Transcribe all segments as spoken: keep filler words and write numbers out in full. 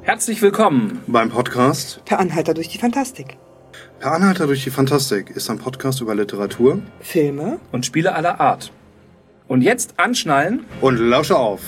Herzlich willkommen beim Podcast Per Anhalter durch die Fantastik. Per Anhalter durch die Fantastik ist ein Podcast über Literatur, Filme und Spiele aller Art. Und jetzt anschnallen und lausche auf.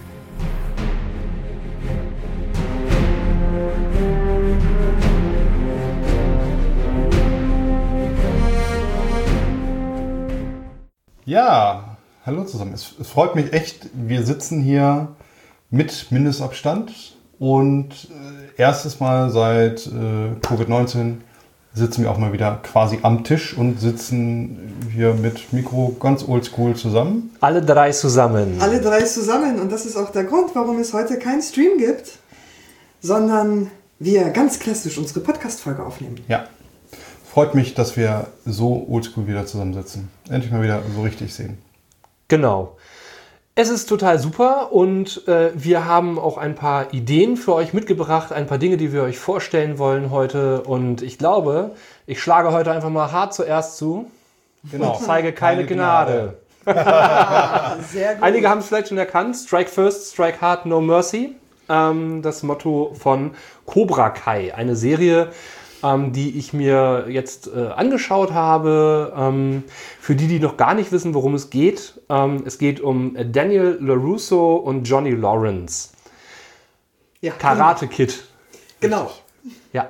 Ja, hallo zusammen. Es, es freut mich echt, wir sitzen hier mit Mindestabstand und äh, erstes Mal seit äh, Covid neunzehn sitzen wir auch mal wieder quasi am Tisch und sitzen hier mit Mikro ganz oldschool zusammen. Alle drei zusammen. Alle drei zusammen. Und das ist auch der Grund, warum es heute keinen Stream gibt, sondern wir ganz klassisch unsere Podcast-Folge aufnehmen. Ja, freut mich, dass wir so oldschool wieder zusammensitzen. Endlich mal wieder so richtig sehen. Genau. Es ist total super und äh, wir haben auch ein paar Ideen für euch mitgebracht, ein paar Dinge, die wir euch vorstellen wollen heute. Und ich glaube, ich schlage heute einfach mal hart zuerst zu. Genau. Und zeige keine, keine Gnade. Gnade. Sehr gut. Einige haben es vielleicht schon erkannt. Strike first, strike hard, no mercy. Ähm, das Motto von Cobra Kai. Eine Serie, ähm, die ich mir jetzt äh, angeschaut habe. Ähm, für die, die noch gar nicht wissen, worum es geht. Ähm, es geht um Daniel LaRusso und Johnny Lawrence. Ja, Karate Kid. Genau. Ja.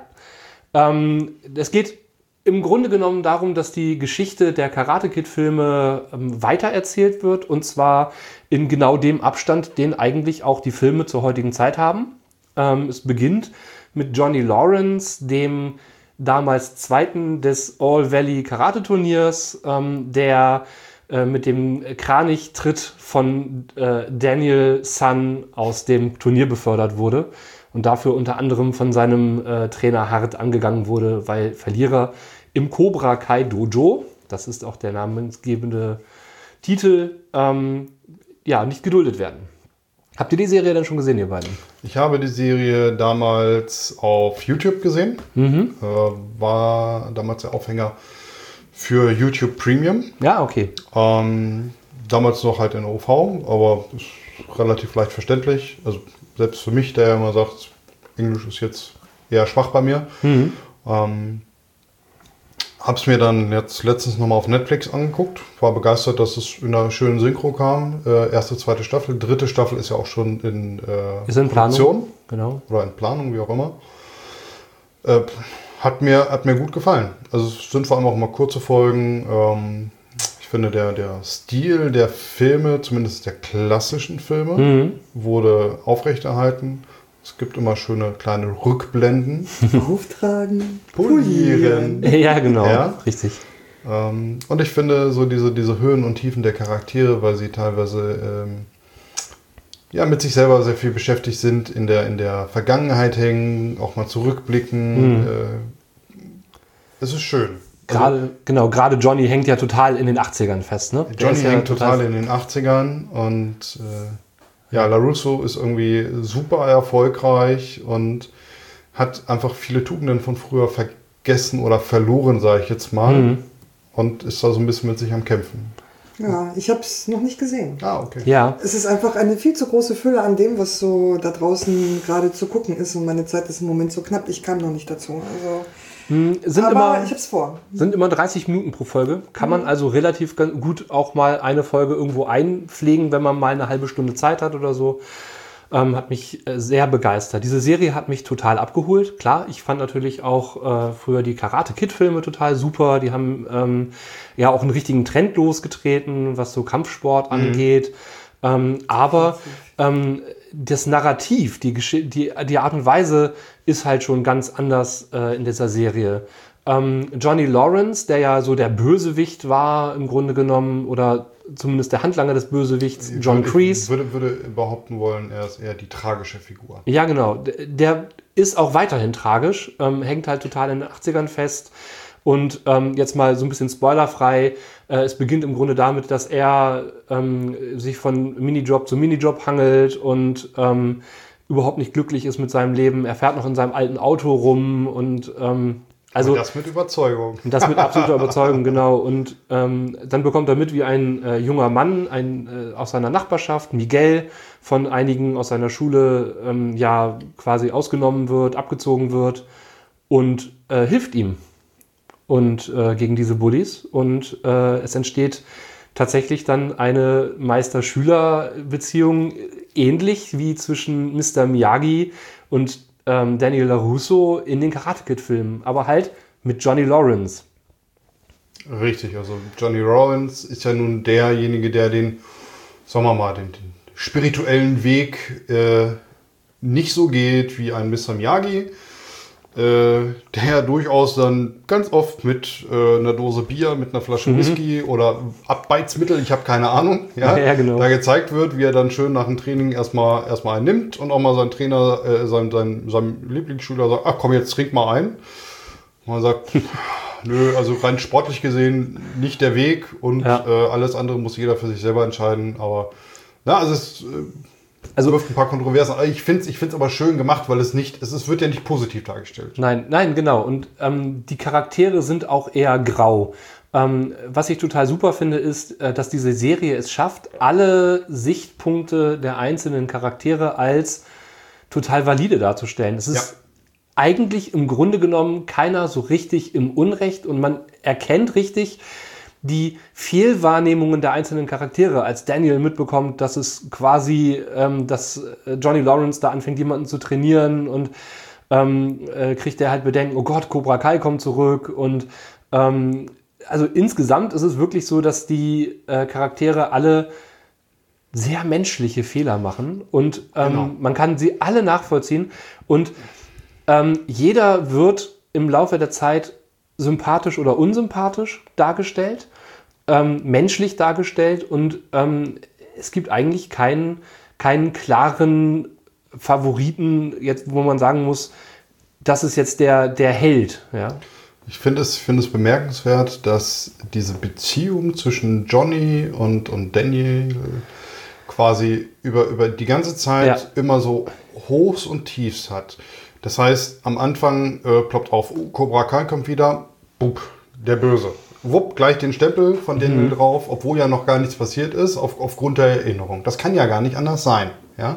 Ähm, es geht im Grunde genommen darum, dass die Geschichte der Karate Kid-Filme ähm, weitererzählt wird. Und zwar in genau dem Abstand, den eigentlich auch die Filme zur heutigen Zeit haben. Ähm, es beginnt mit Johnny Lawrence, dem damals Zweiten des All Valley Karate Turniers, ähm, der äh, mit dem Kranichtritt von äh, Daniel San aus dem Turnier befördert wurde und dafür unter anderem von seinem äh, Trainer hart angegangen wurde, weil Verlierer im Cobra Kai Dojo, das ist auch der namensgebende Titel, ähm, ja, nicht geduldet werden. Habt ihr die Serie denn schon gesehen, ihr beiden? Ich habe die Serie damals auf YouTube gesehen. Mhm. Äh, war damals der Aufhänger für YouTube Premium. Ja, okay. Ähm, damals noch halt in O V, aber ist relativ leicht verständlich. Also selbst für mich, der ja immer sagt, Englisch ist jetzt eher schwach bei mir. Mhm. Ähm, Hab's mir dann jetzt letztens nochmal auf Netflix angeguckt. War begeistert, dass es in einer schönen Synchro kam. Äh, erste, zweite Staffel. Dritte Staffel ist ja auch schon in, äh, ist in Produktion. Planung. Genau. Oder in Planung, wie auch immer. Äh, hat, mir, hat mir gut gefallen. Also es sind vor allem auch mal kurze Folgen. Ähm, ich finde, der, der Stil der Filme, zumindest der klassischen Filme, mhm. wurde aufrechterhalten. Es gibt immer schöne kleine Rückblenden. Auftragen, polieren. Ja, genau. Ja. Richtig. Ähm, und ich finde so diese, diese Höhen und Tiefen der Charaktere, weil sie teilweise ähm, ja, mit sich selber sehr viel beschäftigt sind, in der, in der Vergangenheit hängen, auch mal zurückblicken. Mhm. Äh, es ist schön. Gerade, also, genau, gerade Johnny hängt ja total in den achtzigern fest. Ne? Johnny hängt ja total in den achtzigern und äh, ja, LaRusso ist irgendwie super erfolgreich und hat einfach viele Tugenden von früher vergessen oder verloren, sage ich jetzt mal. Mhm. Und ist da so ein bisschen mit sich am Kämpfen. Ja, ich habe es noch nicht gesehen. Ah, okay. Ja. Es ist einfach eine viel zu große Fülle an dem, was so da draußen gerade zu gucken ist. Und meine Zeit ist im Moment so knapp, ich kam noch nicht dazu. Also, sind aber immer, ich hab's vor. Sind immer dreißig Minuten pro Folge. Kann mhm. man also relativ gut auch mal eine Folge irgendwo einpflegen, wenn man mal eine halbe Stunde Zeit hat oder so. Ähm, hat mich sehr begeistert. Diese Serie hat mich total abgeholt. Klar, ich fand natürlich auch äh, früher die Karate-Kid-Filme total super. Die haben ähm, ja auch einen richtigen Trend losgetreten, was so Kampfsport mhm. angeht. Ähm, aber ähm, das Narrativ, die, Gesch- die, die Art und Weise ist halt schon ganz anders äh, in dieser Serie. Ähm, Johnny Lawrence, der ja so der Bösewicht war im Grunde genommen, oder zumindest der Handlanger des Bösewichts, John ich Kreese. Würde, würde behaupten wollen, er ist eher die tragische Figur. Ja, genau. Der ist auch weiterhin tragisch, ähm, hängt halt total in den achtzigern fest. Und ähm, jetzt mal so ein bisschen spoilerfrei, äh, es beginnt im Grunde damit, dass er ähm, sich von Minijob zu Minijob hangelt und ähm, überhaupt nicht glücklich ist mit seinem Leben. Er fährt noch in seinem alten Auto rum und ähm, Also, und das mit Überzeugung. Das mit absoluter Überzeugung, genau. Und ähm, dann bekommt er mit, wie ein äh, junger Mann ein, äh, aus seiner Nachbarschaft, Miguel, von einigen aus seiner Schule ähm, ja quasi ausgenommen wird, abgezogen wird und äh, hilft ihm und äh, gegen diese Bullies. Und äh, es entsteht tatsächlich dann eine Meister-Schüler-Beziehung, ähnlich wie zwischen Mister Miyagi und ähm, Daniel LaRusso in den Karate-Kid-Filmen, aber halt mit Johnny Lawrence. Richtig, also Johnny Lawrence ist ja nun derjenige, der den, sagen wir mal, den, den spirituellen Weg äh, nicht so geht wie ein Mister Miyagi, äh, der durchaus dann ganz oft mit äh, einer Dose Bier, mit einer Flasche Mhm. Whisky oder Abbeizmittel, ich habe keine Ahnung, ja, Ja, genau. da gezeigt wird, wie er dann schön nach dem Training erstmal erstmal einen nimmt und auch mal sein Trainer, äh, sein, sein, seinem Lieblingsschüler sagt, ach komm, jetzt trink mal ein. Und man sagt, nö, also rein sportlich gesehen nicht der Weg und Ja. äh, alles andere muss jeder für sich selber entscheiden, aber na, also es äh, Also- wirft ein paar Kontroversen. Ich finde es ich find's aber schön gemacht, weil es nicht, es, es wird ja nicht positiv dargestellt. Nein, nein, genau. Und ähm, die Charaktere sind auch eher grau. Ähm, was ich total super finde, ist, äh, dass diese Serie es schafft, alle Sichtpunkte der einzelnen Charaktere als total valide darzustellen. Es ist Ja. eigentlich im Grunde genommen keiner so richtig im Unrecht und man erkennt richtig die Fehlwahrnehmungen der einzelnen Charaktere, als Daniel mitbekommt, dass es quasi, ähm, dass äh, Johnny Lawrence da anfängt, jemanden zu trainieren und ähm, äh, kriegt er halt Bedenken, oh Gott, Cobra Kai kommt zurück und ähm, also insgesamt ist es wirklich so, dass die äh, Charaktere alle sehr menschliche Fehler machen und ähm, Genau. man kann sie alle nachvollziehen und ähm, jeder wird im Laufe der Zeit sympathisch oder unsympathisch dargestellt, ähm, menschlich dargestellt und ähm, es gibt eigentlich keinen, keinen klaren Favoriten, jetzt, wo man sagen muss, das ist jetzt der, der Held. Ja? Ich finde es, finde es bemerkenswert, dass diese Beziehung zwischen Johnny und, und Daniel quasi über, über die ganze Zeit Ja. immer so Hochs und Tiefs hat. Das heißt, am Anfang äh, ploppt auf, oh, Cobra Kai kommt wieder, bup, der Böse. Wupp, gleich den Stempel von Daniel drauf, obwohl ja noch gar nichts passiert ist, auf, aufgrund der Erinnerung. Das kann ja gar nicht anders sein. Ja?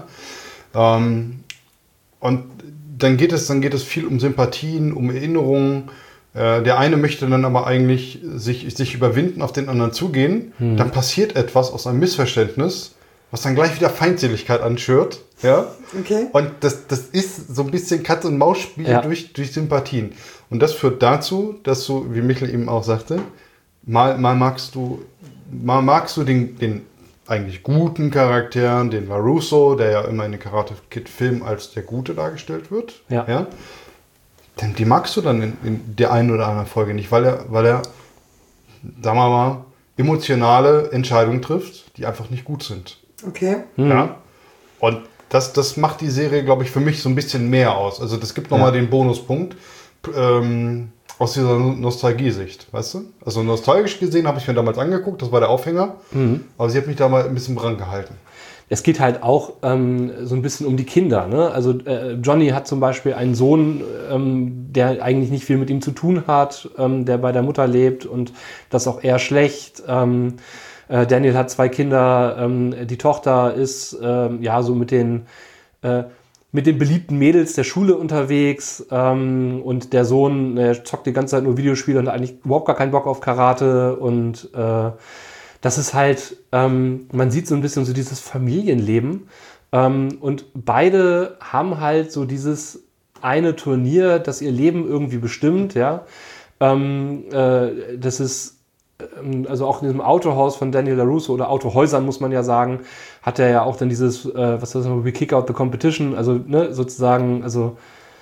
Ähm, und dann geht es, dann geht es viel um Sympathien, um Erinnerungen. Äh, der eine möchte dann aber eigentlich sich, sich überwinden, auf den anderen zugehen. Dann passiert etwas aus einem Missverständnis, was dann gleich wieder Feindseligkeit anschürt. Ja? Okay. Und das, das ist so ein bisschen Katz-und-Maus-Spiel Ja. durch, durch Sympathien. Und das führt dazu, dass du, wie Michael eben auch sagte, mal, mal magst du, mal magst du den, den eigentlich guten Charakteren, den LaRusso, der ja immer in den Karate-Kid-Filmen als der Gute dargestellt wird. Ja. Ja? Denn die magst du dann in, in der einen oder anderen Folge nicht, weil er, weil er, sagen wir mal, emotionale Entscheidungen trifft, die einfach nicht gut sind. Okay. Ja? Und das, das macht die Serie, glaube ich, für mich so ein bisschen mehr aus. Also das gibt nochmal Ja. den Bonuspunkt ähm, aus dieser Nostalgie-Sicht, weißt du? Also nostalgisch gesehen habe ich mir damals angeguckt, das war der Aufhänger, aber sie hat mich da mal ein bisschen dran gehalten. Es geht halt auch ähm, so ein bisschen um die Kinder. Ne? Also äh, Johnny hat zum Beispiel einen Sohn, ähm, der eigentlich nicht viel mit ihm zu tun hat, ähm, der bei der Mutter lebt und das auch eher schlecht. Ähm, äh, Daniel hat zwei Kinder, ähm, die Tochter ist ähm, ja so mit den äh, mit den beliebten Mädels der Schule unterwegs ähm, und der Sohn, der zockt die ganze Zeit nur Videospiele und hat eigentlich überhaupt gar keinen Bock auf Karate und äh, das ist halt, ähm, man sieht so ein bisschen so dieses Familienleben ähm, und beide haben halt so dieses eine Turnier, das ihr Leben irgendwie bestimmt, ja. Ähm, äh, das ist ähm, also auch in diesem Autohaus von Daniel LaRusso oder Autohäusern muss man ja sagen, hat er ja auch dann dieses, äh, was heißt das, we kick out the competition, also ne, sozusagen, also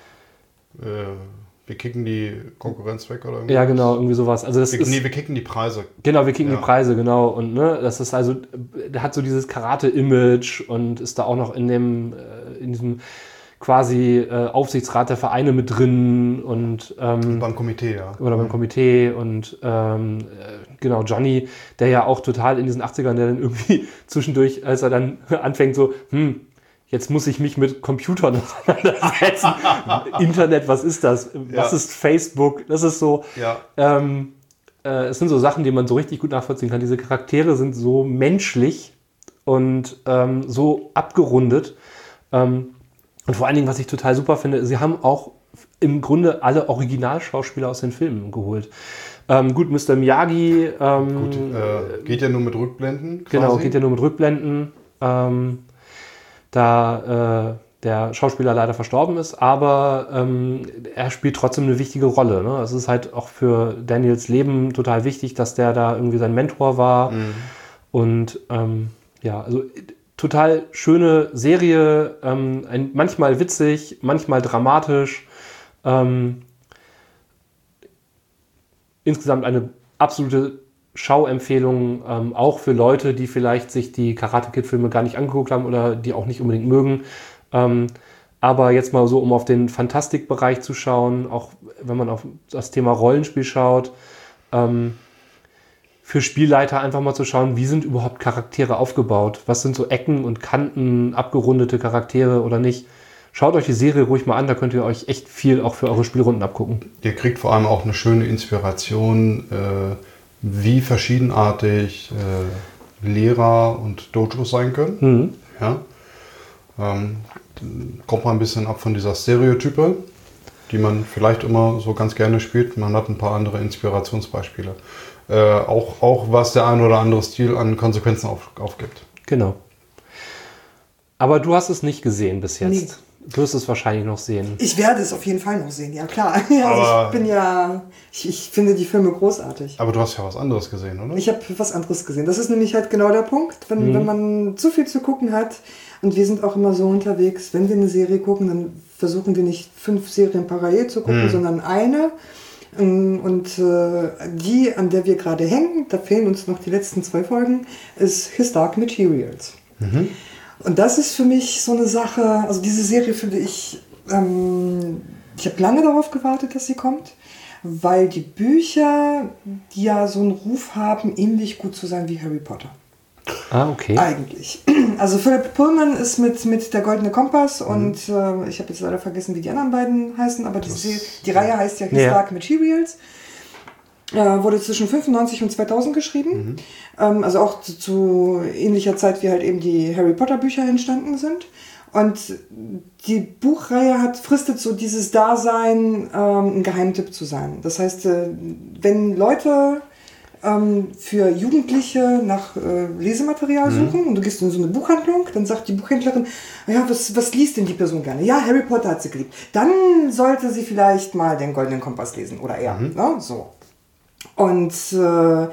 Äh, wir kicken die Konkurrenz weg oder irgendwas? ja genau, irgendwie sowas. Also das Wir, ist, nee, wir kicken die Preise. Genau, wir kriegen Ja. die Preise, genau. Und ne, das ist also, der hat so dieses Karate-Image und ist da auch noch in dem, äh, in diesem quasi äh, Aufsichtsrat der Vereine mit drin und ähm, Beim Komitee, ja. oder beim Komitee und ähm, äh, genau, Johnny, der ja auch total in diesen achtzigern, der dann irgendwie zwischendurch, als er dann anfängt so, hm, jetzt muss ich mich mit Computern auseinandersetzen. Internet, was ist das? Was Ja. ist Facebook? Das ist so, Ja. ähm, äh, es sind so Sachen, die man so richtig gut nachvollziehen kann. Diese Charaktere sind so menschlich und ähm, so abgerundet. Ähm, und vor allen Dingen, was ich total super finde, sie haben auch im Grunde alle Originalschauspieler aus den Filmen geholt. Ähm, gut, Mister Miyagi. Ähm, Gut, äh, geht ja nur mit Rückblenden. Genau, quasi. geht ja nur mit Rückblenden. Ähm, da äh, der Schauspieler leider verstorben ist, aber ähm, er spielt trotzdem eine wichtige Rolle. Ne? Es ist halt auch für Daniels Leben total wichtig, dass der da irgendwie sein Mentor war. Mhm. Und ähm, ja, also total schöne Serie, ähm, ein, manchmal witzig, manchmal dramatisch. Ähm, insgesamt eine absolute Schauempfehlung, ähm, auch für Leute, die vielleicht sich die Karate-Kid-Filme gar nicht angeguckt haben oder die auch nicht unbedingt mögen. Ähm, aber jetzt mal so, um auf den Fantastikbereich zu schauen, auch wenn man auf das Thema Rollenspiel schaut, ähm, für Spielleiter einfach mal zu schauen, wie sind überhaupt Charaktere aufgebaut? Was sind so Ecken und Kanten, abgerundete Charaktere oder nicht? Schaut euch die Serie ruhig mal an, da könnt ihr euch echt viel auch für eure Spielrunden abgucken. Ihr kriegt vor allem auch eine schöne Inspiration, äh, wie verschiedenartig äh, Lehrer und Dojos sein können. Mhm. Ja. Ähm, kommt mal ein bisschen ab von dieser Stereotype, die man vielleicht immer so ganz gerne spielt. Man hat ein paar andere Inspirationsbeispiele. Äh, auch, auch was der ein oder andere Stil an Konsequenzen auf, aufgibt. Genau. Aber du hast es nicht gesehen bis jetzt. Nee. Du wirst es wahrscheinlich noch sehen. Ich werde es auf jeden Fall noch sehen, ja klar. Also Aber- ich bin ja, ich, ich finde die Filme großartig. Aber du hast ja was anderes gesehen, oder? Ich habe was anderes gesehen. Das ist nämlich halt genau der Punkt, wenn, wenn man zu viel zu gucken hat. Und wir sind auch immer so unterwegs, wenn wir eine Serie gucken, dann versuchen wir nicht fünf Serien parallel zu gucken, sondern eine. Und äh, die, an der wir gerade hängen, da fehlen uns noch die letzten zwei Folgen, ist His Dark Materials. Und das ist für mich so eine Sache, also diese Serie finde ich, ähm, ich habe lange darauf gewartet, dass sie kommt, weil die Bücher, die ja so einen Ruf haben, ähnlich gut zu sein wie Harry Potter. Ah, okay. Eigentlich. Also Philip Pullman ist mit, mit Der Goldene Kompass und äh, ich habe jetzt leider vergessen, wie die anderen beiden heißen, aber die, Se- die Reihe heißt ja His Ja. Dark Materials. Äh, wurde zwischen fünfundneunzig und zweitausend geschrieben. Ähm, also auch zu, zu ähnlicher Zeit, wie halt eben die Harry Potter Bücher entstanden sind. Und die Buchreihe hat, fristet so dieses Dasein, ähm, ein Geheimtipp zu sein. Das heißt, äh, wenn Leute ähm, für Jugendliche nach äh, Lesematerial suchen und du gehst in so eine Buchhandlung, dann sagt die Buchhändlerin, ja, was, was liest denn die Person gerne? Ja, Harry Potter hat sie geliebt. Dann sollte sie vielleicht mal den Goldenen Kompass lesen oder er. Ne? So. Und äh, aber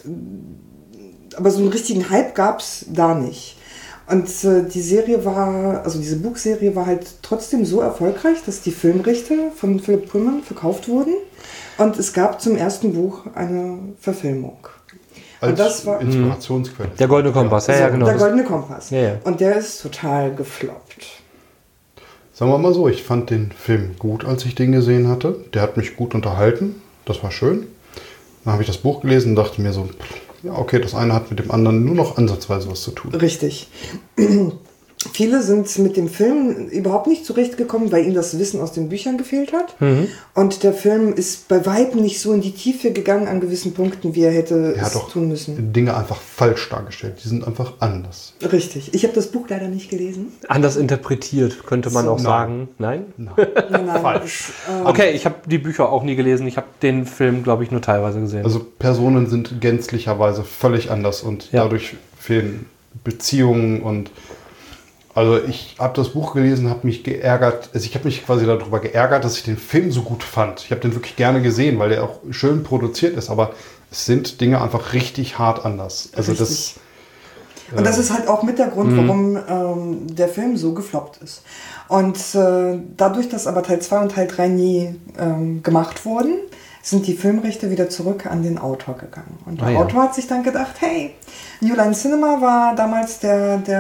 so einen richtigen Hype gab es da nicht. Und äh, die Serie war, also diese Buchserie war halt trotzdem so erfolgreich, dass die Filmrechte von Philip Pullman verkauft wurden. Und es gab zum ersten Buch eine Verfilmung. Als Und das war Inspirationsquelle. Der Goldene Kompass, ja, ja, so, genau. der Das- Goldene Kompass. Ja, ja. Und der ist total gefloppt. Sagen wir mal so, ich fand den Film gut, als ich den gesehen hatte. Der hat mich gut unterhalten. Das war schön. Dann habe ich das Buch gelesen und dachte mir so, ja, okay, das eine hat mit dem anderen nur noch ansatzweise was zu tun. Richtig. Viele sind mit dem Film überhaupt nicht zurechtgekommen, weil ihnen das Wissen aus den Büchern gefehlt hat. Und der Film ist bei weitem nicht so in die Tiefe gegangen an gewissen Punkten, wie er hätte Er es hat doch tun müssen. Dinge einfach falsch dargestellt. Die sind einfach anders. Richtig. Ich habe das Buch leider nicht gelesen. Anders interpretiert, könnte man So, auch nein. sagen. Nein? Nein, nein, Falsch. das, äh, Okay, ich habe die Bücher auch nie gelesen. Ich habe den Film, glaube ich, nur teilweise gesehen. Also Personen sind gänzlicherweise völlig anders und Ja. dadurch fehlen Beziehungen und also ich habe das Buch gelesen, habe mich geärgert, also ich habe mich quasi darüber geärgert, dass ich den Film so gut fand. Ich habe den wirklich gerne gesehen, weil der auch schön produziert ist, aber es sind Dinge einfach richtig hart anders. Also Richtig. das Und das ist halt auch mit der Grund, warum ähm, der Film so gefloppt ist. Und äh, dadurch, dass aber Teil zwei und Teil drei nie ähm, gemacht wurden, sind die Filmrechte wieder zurück an den Autor gegangen. Und der Ah, ja. Autor hat sich dann gedacht, hey, New Line Cinema war damals der, der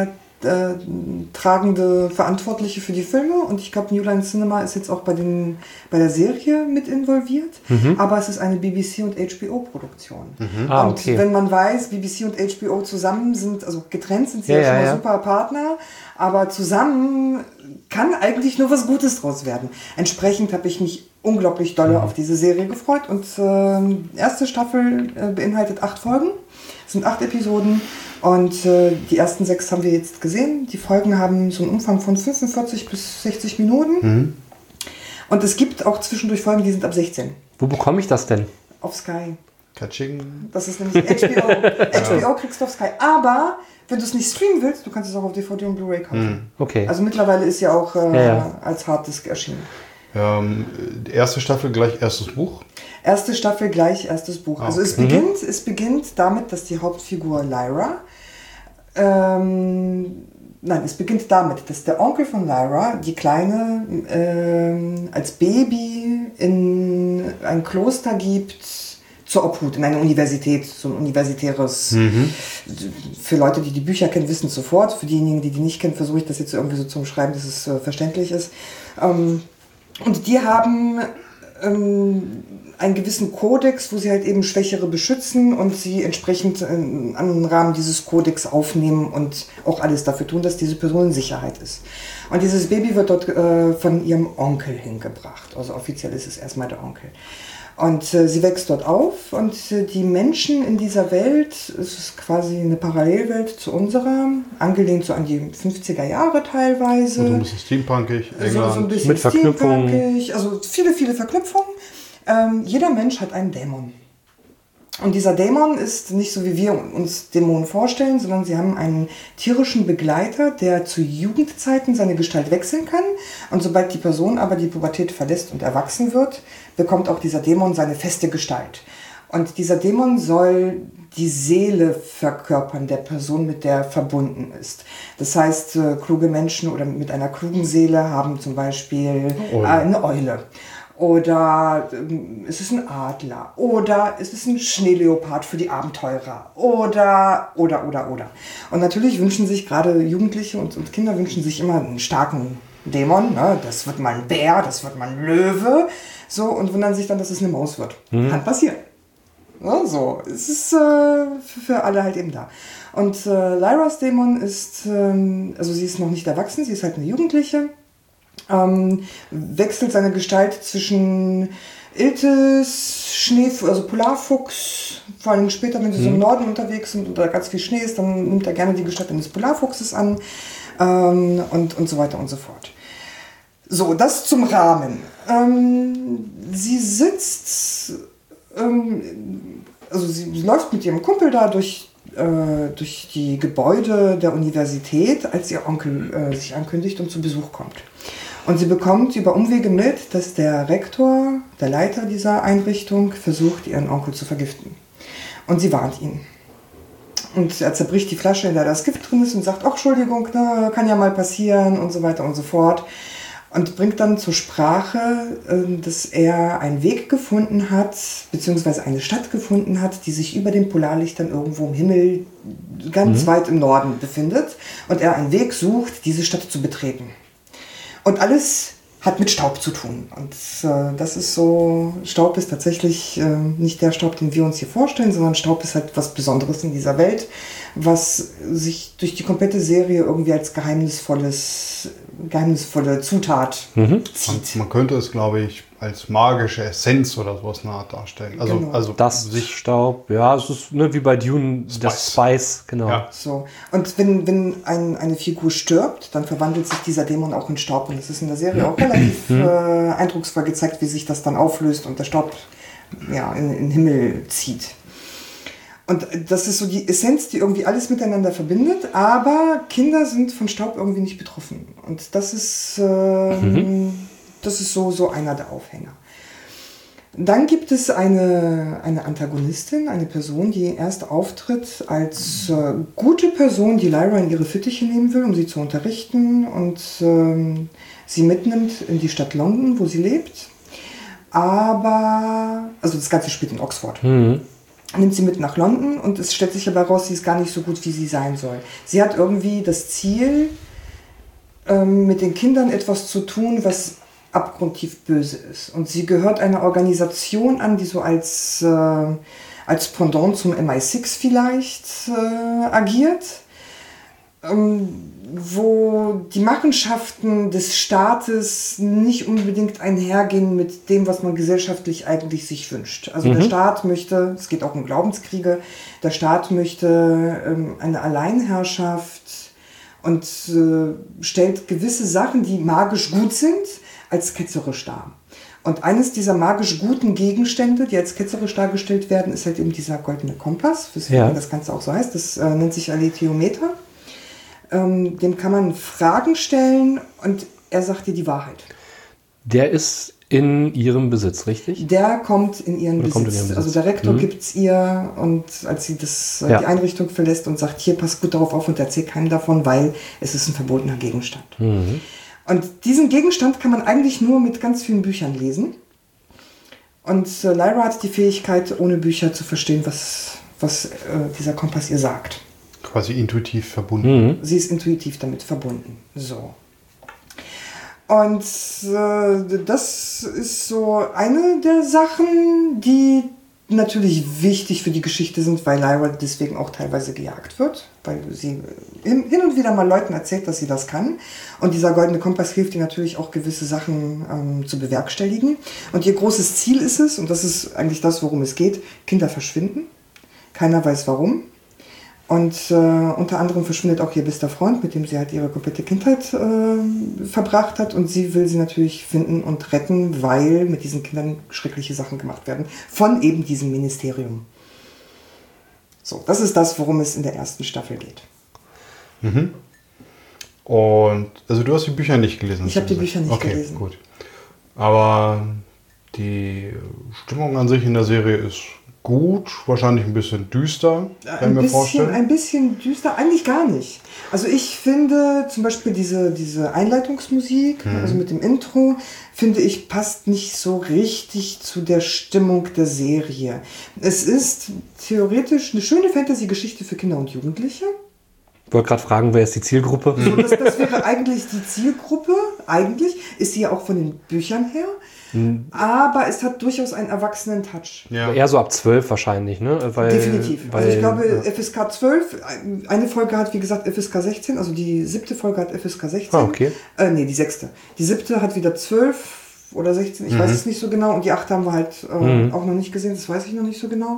äh, tragende Verantwortliche für die Filme und ich glaube, New Line Cinema ist jetzt auch bei, den, bei der Serie mit involviert, mhm. aber es ist eine B B C und H B O-Produktion. Mhm. Ah, und okay. wenn man weiß, B B C und H B O zusammen sind, also getrennt sind sie ja, ja schon mal ja. super Partner, aber zusammen kann eigentlich nur was Gutes draus werden. Entsprechend habe ich mich unglaublich dolle mhm. auf diese Serie gefreut und äh, die erste Staffel äh, beinhaltet acht Folgen. Es sind acht Episoden und äh, die ersten sechs haben wir jetzt gesehen. Die Folgen haben so einen Umfang von fünfundvierzig bis sechzig Minuten. Mhm. Und es gibt auch zwischendurch Folgen, die sind ab sechzehn. Wo bekomme ich das denn? Auf Sky. Katsching. Das ist nämlich H B O. H B O kriegst du auf Sky. Aber wenn du es nicht streamen willst, du kannst es auch auf D V D und Blu-ray kaufen. Mhm. Okay. Also mittlerweile ist ja auch äh, ja, ja. als Harddisk erschienen. Ähm, die erste Staffel gleich erstes Buch. Erste Staffel gleich erstes Buch. Okay. Also es beginnt, mhm. es beginnt damit, dass die Hauptfigur Lyra, ähm, nein, es beginnt damit, dass der Onkel von Lyra die Kleine ähm, als Baby in ein Kloster gibt, zur Obhut, in eine Universität, so ein universitäres, mhm. für Leute, die die Bücher kennen, wissen es sofort. Für diejenigen, die die nicht kennen, versuche ich das jetzt irgendwie so zu beschreiben, dass es äh, verständlich ist. Ähm, Und die haben ähm, einen gewissen Kodex, wo sie halt eben Schwächere beschützen und sie entsprechend äh, an den Rahmen dieses Kodex aufnehmen und auch alles dafür tun, dass diese Person in Sicherheit ist. Und dieses Baby wird dort äh, von ihrem Onkel hingebracht. Also offiziell ist es erstmal der Onkel. Und äh, sie wächst dort auf und äh, die Menschen in dieser Welt, es ist quasi eine Parallelwelt zu unserer, angelehnt so an die fünfziger Jahre teilweise. Und so ein bisschen steampunkig, England. So, so ein bisschen mit Verknüpfungen. steampunkig, also viele, viele Verknüpfungen. Ähm, jeder Mensch hat einen Dämon. Und dieser Dämon ist nicht so, wie wir uns Dämonen vorstellen, sondern sie haben einen tierischen Begleiter, der zu Jugendzeiten seine Gestalt wechseln kann. Und sobald die Person aber die Pubertät verlässt und erwachsen wird, bekommt auch dieser Dämon seine feste Gestalt. Und dieser Dämon soll die Seele verkörpern der Person, mit der er verbunden ist. Das heißt, äh, kluge Menschen oder mit einer klugen Seele haben zum Beispiel äh, eine Eule. Oder ähm, es ist ein Adler. Oder es ist ein Schneeleopard für die Abenteurer. Oder, oder, oder, oder. Und natürlich wünschen sich gerade Jugendliche und, und Kinder wünschen sich immer einen starken Dämon. Ne? Das wird mal ein Bär, das wird mal ein Löwe. So, und wundern sich dann, dass es eine Maus wird. Mhm. Kann passieren. Ja, so, es ist äh, für, für alle halt eben da. Und äh, Lyras Dämon ist, ähm, also sie ist noch nicht erwachsen, sie ist halt eine Jugendliche. Ähm, wechselt seine Gestalt zwischen Iltis, Schnee, also Polarfuchs, vor allem später, wenn sie mhm. so im Norden unterwegs sind und da ganz viel Schnee ist, dann nimmt er gerne die Gestalt eines Polarfuchses an ähm, und, und so weiter und so fort. So, das zum Rahmen. Ähm, sie sitzt, ähm, also sie, sie läuft mit ihrem Kumpel da durch durch die Gebäude der Universität, als ihr Onkel äh, sich ankündigt und zu Besuch kommt. Und sie bekommt über Umwege mit, dass der Rektor, der Leiter dieser Einrichtung, versucht, ihren Onkel zu vergiften. Und sie warnt ihn. Und er zerbricht die Flasche, in der das Gift drin ist und sagt, ach, Entschuldigung, ne, kann ja mal passieren und so weiter und so fort. Und bringt dann zur Sprache, dass er einen Weg gefunden hat, beziehungsweise eine Stadt gefunden hat, die sich über den Polarlichtern irgendwo im Himmel ganz mhm. weit im Norden befindet. Und er einen Weg sucht, diese Stadt zu betreten. Und alles hat mit Staub zu tun. Und äh, das ist so, Staub ist tatsächlich äh, nicht der Staub, den wir uns hier vorstellen, sondern Staub ist halt was Besonderes in dieser Welt, was sich durch die komplette Serie irgendwie als geheimnisvolles, geheimnisvolle Zutat mhm. zieht. Man, man könnte es, glaube ich, als magische Essenz oder sowas eine Art darstellen. Also, genau. also das sich Staub, ja, es ist ne, wie bei Dune, Spice. Das Spice, genau. Ja. So. Und wenn, wenn ein, eine Figur stirbt, dann verwandelt sich dieser Dämon auch in Staub. Und es ist in der Serie auch relativ äh, eindrucksvoll gezeigt, wie sich das dann auflöst und der Staub ja, in, in den Himmel zieht. Und das ist so die Essenz, die irgendwie alles miteinander verbindet, aber Kinder sind von Staub irgendwie nicht betroffen. Und das ist, äh, mhm. das ist so, so einer der Aufhänger. Dann gibt es eine, eine Antagonistin, eine Person, die erst auftritt als äh, gute Person, die Lyra in ihre Fittiche nehmen will, um sie zu unterrichten und äh, sie mitnimmt in die Stadt London, wo sie lebt. Aber, also das Ganze spielt in Oxford. Mhm. nimmt sie mit nach London und es stellt sich aber raus, sie ist gar nicht so gut, wie sie sein soll. Sie hat irgendwie das Ziel, ähm, mit den Kindern etwas zu tun, was abgrundtief böse ist. Und sie gehört einer Organisation an, die so als, äh, als Pendant zum M I sechs vielleicht äh, agiert, ähm, wo die Machenschaften des Staates nicht unbedingt einhergehen mit dem, was man gesellschaftlich eigentlich sich wünscht. Also mhm. der Staat möchte, es geht auch um Glaubenskriege, der Staat möchte ähm, eine Alleinherrschaft und äh, stellt gewisse Sachen, die magisch gut sind, als ketzerisch dar. Und eines dieser magisch guten Gegenstände, die als ketzerisch dargestellt werden, ist halt eben dieser goldene Kompass, weswegen ja. das Ganze auch so heißt. Das äh, nennt sich Alethiometer. Ähm, dem kann man Fragen stellen und er sagt dir die Wahrheit. Der ist in ihrem Besitz, richtig? Der kommt in ihren, Besitz. Kommt in ihren Besitz. Also der Rektor mhm. gibt es ihr und als sie das, ja. die Einrichtung verlässt und sagt, hier, passt gut darauf auf und erzähl keinem davon, weil es ist ein verbotener Gegenstand. Mhm. Und diesen Gegenstand kann man eigentlich nur mit ganz vielen Büchern lesen. Und äh, Lyra hat die Fähigkeit, ohne Bücher zu verstehen, was, was äh, dieser Kompass ihr sagt. Quasi intuitiv verbunden. Mhm. Sie ist intuitiv damit verbunden. So. Und äh, das ist so eine der Sachen, die natürlich wichtig für die Geschichte sind, weil Lyra deswegen auch teilweise gejagt wird, weil sie hin und wieder mal Leuten erzählt, dass sie das kann. Und dieser goldene Kompass hilft ihr natürlich auch, gewisse Sachen ähm, zu bewerkstelligen. Und ihr großes Ziel ist es, und das ist eigentlich das, worum es geht, Kinder verschwinden. Keiner weiß warum. Und äh, unter anderem verschwindet auch ihr bester Freund, mit dem sie halt ihre komplette Kindheit äh, verbracht hat. Und sie will sie natürlich finden und retten, weil mit diesen Kindern schreckliche Sachen gemacht werden. Von eben diesem Ministerium. So, das ist das, worum es in der ersten Staffel geht. Mhm. Und, also du hast die Bücher nicht gelesen? Ich habe die Bücher nicht okay, gelesen. Gut. Aber die Stimmung an sich in der Serie ist gut, wahrscheinlich ein bisschen düster, kann ein ich mir bisschen, vorstellen. Ein bisschen düster, eigentlich gar nicht. Also ich finde zum Beispiel diese, diese Einleitungsmusik, mhm. also mit dem Intro, finde ich, passt nicht so richtig zu der Stimmung der Serie. Es ist theoretisch eine schöne Fantasy-Geschichte für Kinder und Jugendliche. Ich wollte gerade fragen, wer ist die Zielgruppe? So, das, das wäre eigentlich die Zielgruppe. Eigentlich ist sie ja auch von den Büchern her. Mhm. Aber es hat durchaus einen erwachsenen Touch. Ja. Eher so ab zwölf wahrscheinlich, ne? Weil, Definitiv. Weil, also ich glaube, ja. F S K zwölf, eine Folge hat wie gesagt F S K sechzehn, also die siebte Folge hat F S K sechzehn. Ah, okay. Äh, nee, die sechste. Die siebte hat wieder zwölf oder sechzehn, ich mhm. weiß es nicht so genau. Und die achte haben wir halt äh, mhm. auch noch nicht gesehen, das weiß ich noch nicht so genau.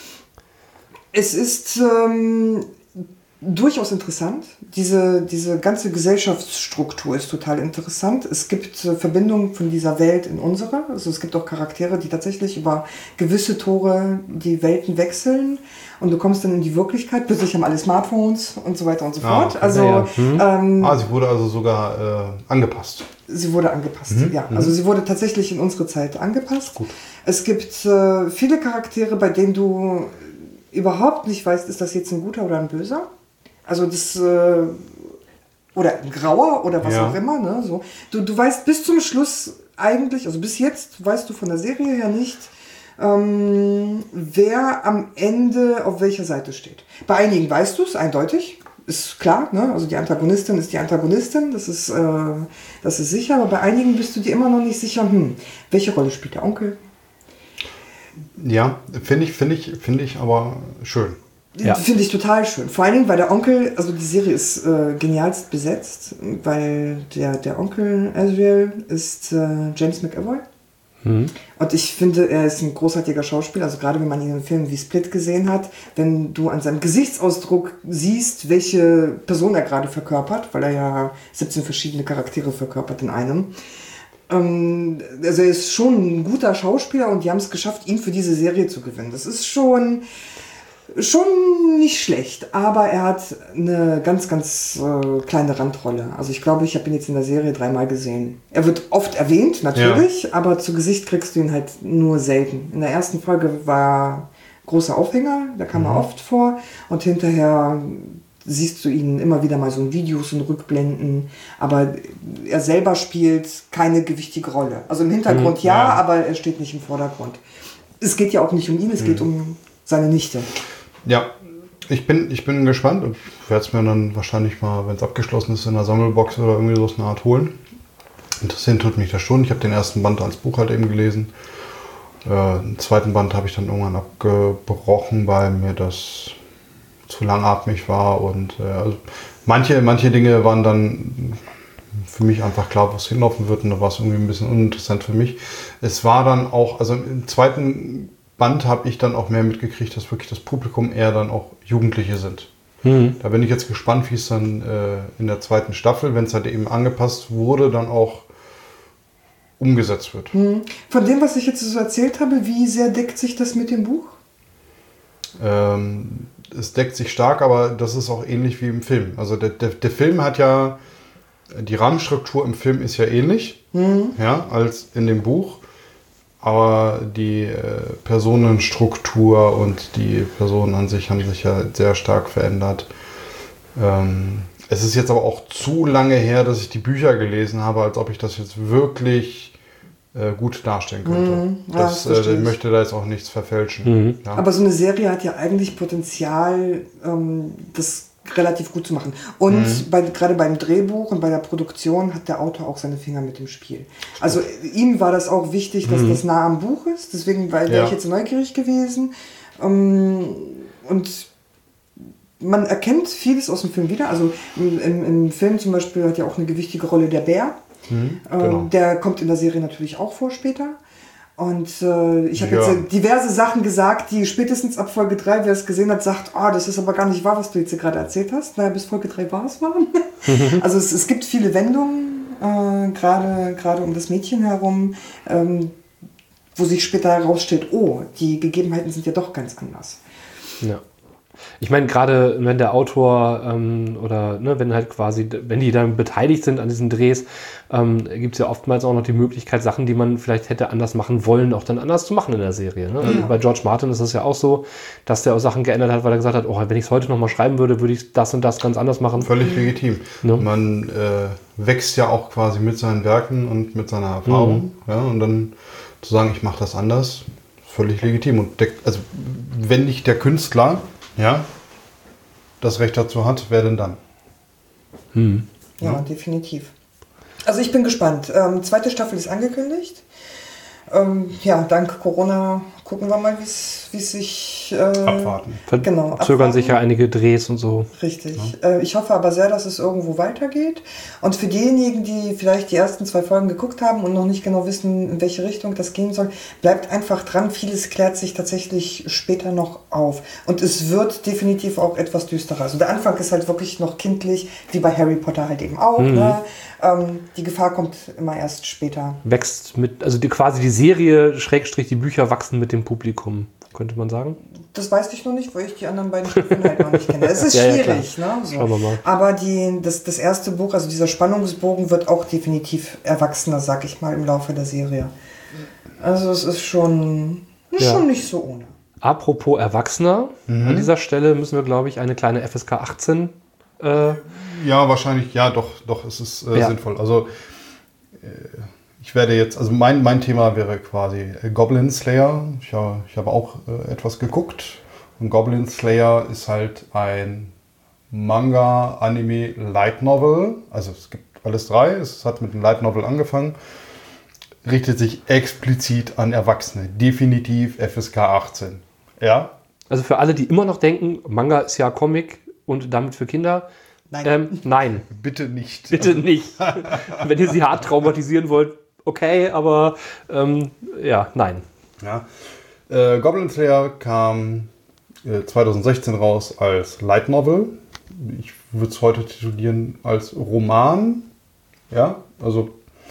Es ist ähm, durchaus interessant. Diese, diese ganze Gesellschaftsstruktur ist total interessant. Es gibt äh, Verbindungen von dieser Welt in unsere. Also es gibt auch Charaktere, die tatsächlich über gewisse Tore die Welten wechseln. Und du kommst dann in die Wirklichkeit. Plötzlich haben alle Smartphones und so weiter und so ah, fort. Also, ja, ja. Hm. ähm, ah, sie wurde also sogar äh, angepasst. Sie wurde angepasst, mhm. ja. Also sie wurde tatsächlich in unsere Zeit angepasst. Gut. Es gibt äh, viele Charaktere, bei denen du überhaupt nicht weißt, ist das jetzt ein guter oder ein böser? Also das, äh, oder ein Grauer oder was ja. auch immer, ne? So. Du, du weißt bis zum Schluss eigentlich, also bis jetzt weißt du von der Serie her nicht, ähm, wer am Ende auf welcher Seite steht. Bei einigen weißt du es eindeutig, ist klar, ne? Also die Antagonistin ist die Antagonistin, das ist, äh, das ist sicher, aber bei einigen bist du dir immer noch nicht sicher, hm, welche Rolle spielt der Onkel? Ja, finde ich, finde ich, finde ich aber schön. Ja. Finde ich total schön. Vor allen Dingen, weil der Onkel, also die Serie ist äh, genialst besetzt, weil der, der Onkel Azriel ist äh, James McAvoy. Mhm. Und ich finde, er ist ein großartiger Schauspieler. Also gerade wenn man ihn in Filmen wie Split gesehen hat, wenn du an seinem Gesichtsausdruck siehst, welche Person er gerade verkörpert, weil er ja siebzehn verschiedene Charaktere verkörpert in einem. Ähm, also er ist schon ein guter Schauspieler und die haben es geschafft, ihn für diese Serie zu gewinnen. Das ist schon... Schon nicht schlecht, aber er hat eine ganz, ganz äh, kleine Randrolle. Also ich glaube, ich habe ihn jetzt in der Serie dreimal gesehen. Er wird oft erwähnt, natürlich, ja. aber zu Gesicht kriegst du ihn halt nur selten. In der ersten Folge war großer Aufhänger, da kam mhm. er oft vor und hinterher siehst du ihn immer wieder mal so in Videos und Rückblenden, aber er selber spielt keine gewichtige Rolle. Also im Hintergrund mhm, ja, ja, aber er steht nicht im Vordergrund. Es geht ja auch nicht um ihn, es mhm. geht um seine Nichte. Ja, ich bin, ich bin gespannt und werde es mir dann wahrscheinlich mal, wenn es abgeschlossen ist, in der Sammelbox oder irgendwie so eine Art holen. Interessieren tut mich das schon. Ich habe den ersten Band als Buch halt eben gelesen. Äh, den zweiten Band habe ich dann irgendwann abgebrochen, weil mir das zu langatmig war. Und äh, also manche, manche Dinge waren dann für mich einfach klar, wo es hinlaufen wird. Und da war es irgendwie ein bisschen uninteressant für mich. Es war dann auch, also im zweiten Band habe ich dann auch mehr mitgekriegt, dass wirklich das Publikum eher dann auch Jugendliche sind. Mhm. Da bin ich jetzt gespannt, wie es dann äh, in der zweiten Staffel, wenn es halt eben angepasst wurde, dann auch umgesetzt wird. Mhm. Von dem, was ich jetzt so erzählt habe, wie sehr deckt sich das mit dem Buch? Ähm, es deckt sich stark, aber das ist auch ähnlich wie im Film. Also der, der, der Film hat ja, die Rahmenstruktur im Film ist ja ähnlich, mhm. ja, als in dem Buch. Aber die äh, Personenstruktur und die Personen an sich haben sich ja sehr stark verändert. Ähm, es ist jetzt aber auch zu lange her, dass ich die Bücher gelesen habe, als ob ich das jetzt wirklich äh, gut darstellen könnte. Mhm. Ja, das, das äh, ich möchte da jetzt auch nichts verfälschen. Mhm. Ja. Aber so eine Serie hat ja eigentlich Potenzial, ähm, das relativ gut zu machen. Und mhm. bei, gerade beim Drehbuch und bei der Produktion hat der Autor auch seine Finger mit im Spiel. Also ihm war das auch wichtig, dass mhm. das nah am Buch ist. Deswegen wäre ja. ich jetzt neugierig gewesen. Ähm, und man erkennt vieles aus dem Film wieder. Also im, im, im Film zum Beispiel hat ja auch eine gewichtige Rolle der Bär. Mhm, genau. ähm, der kommt in der Serie natürlich auch vor später. Und äh, ich habe ja. jetzt diverse Sachen gesagt, die spätestens ab Folge drei, wer es gesehen hat, sagt, ah, oh, das ist aber gar nicht wahr, was du jetzt gerade erzählt hast. Naja, bis Folge drei war es wahr. Also es, es gibt viele Wendungen, äh, gerade gerade um das Mädchen herum, ähm, wo sich später herausstellt, oh, die Gegebenheiten sind ja doch ganz anders. Ja. Ich meine, gerade wenn der Autor ähm, oder ne, wenn halt quasi, wenn die dann beteiligt sind an diesen Drehs, ähm, gibt es ja oftmals auch noch die Möglichkeit, Sachen, die man vielleicht hätte anders machen wollen, auch dann anders zu machen in der Serie. Ne? Ja. Also bei George Martin ist es ja auch so, dass der auch Sachen geändert hat, weil er gesagt hat, oh, wenn ich es heute nochmal schreiben würde, würde ich das und das ganz anders machen. Völlig legitim. Ne? Man äh, wächst ja auch quasi mit seinen Werken und mit seiner Erfahrung. Mhm. Ja, und dann zu sagen, ich mache das anders, völlig legitim. Und der, also wenn nicht der Künstler ja, das Recht dazu hat, wer denn dann? Hm. Ja, ja, definitiv. Also ich bin gespannt. Ähm, zweite Staffel ist angekündigt. Ähm, ja, dank Corona gucken wir mal, wie es sich... Äh, abwarten. Genau, abwarten. Zögern sich ja einige Drehs und so. Richtig. Ja. Äh, ich hoffe aber sehr, dass es irgendwo weitergeht. Und für diejenigen, die vielleicht die ersten zwei Folgen geguckt haben und noch nicht genau wissen, in welche Richtung das gehen soll, bleibt einfach dran. Vieles klärt sich tatsächlich später noch auf. Und es wird definitiv auch etwas düsterer. Also der Anfang ist halt wirklich noch kindlich, wie bei Harry Potter halt eben auch. Mhm. Ne? Ähm, die Gefahr kommt immer erst später. Wächst mit, also die, quasi die Serie, Schrägstrich, die Bücher wachsen mit dem Publikum, könnte man sagen? Das weiß ich noch nicht, weil ich die anderen beiden Staffeln halt noch nicht kenne. Es ist ja, schwierig, ja, ne? So. Schauen wir mal. Aber die, das, das erste Buch, also dieser Spannungsbogen, wird auch definitiv erwachsener, sag ich mal, im Laufe der Serie. Also es ist schon, ist ja. schon nicht so ohne. Apropos Erwachsener, mhm. an dieser Stelle müssen wir, glaube ich, eine kleine F S K achtzehn äh, ja, wahrscheinlich, ja, doch, doch, es ist äh, ja. sinnvoll. Also äh, ich werde jetzt, also mein, mein Thema wäre quasi äh, Goblin Slayer. Ich, ja, ich habe auch äh, etwas geguckt. Und Goblin Slayer ist halt ein Manga, Anime, Light Novel. Also es gibt alles drei. Es hat mit einem Light Novel angefangen. Richtet sich explizit an Erwachsene. Definitiv F S K achtzehn. Ja. Also für alle, die immer noch denken, Manga ist ja Comic und damit für Kinder. Nein. Ähm, nein. Bitte nicht. Bitte nicht. Wenn ihr sie hart traumatisieren wollt, okay, aber ähm, ja, nein. Ja. Äh, Goblin Slayer kam äh, zwanzig sechzehn raus als Light Novel. Ich würde es heute titulieren als Roman. Ja, also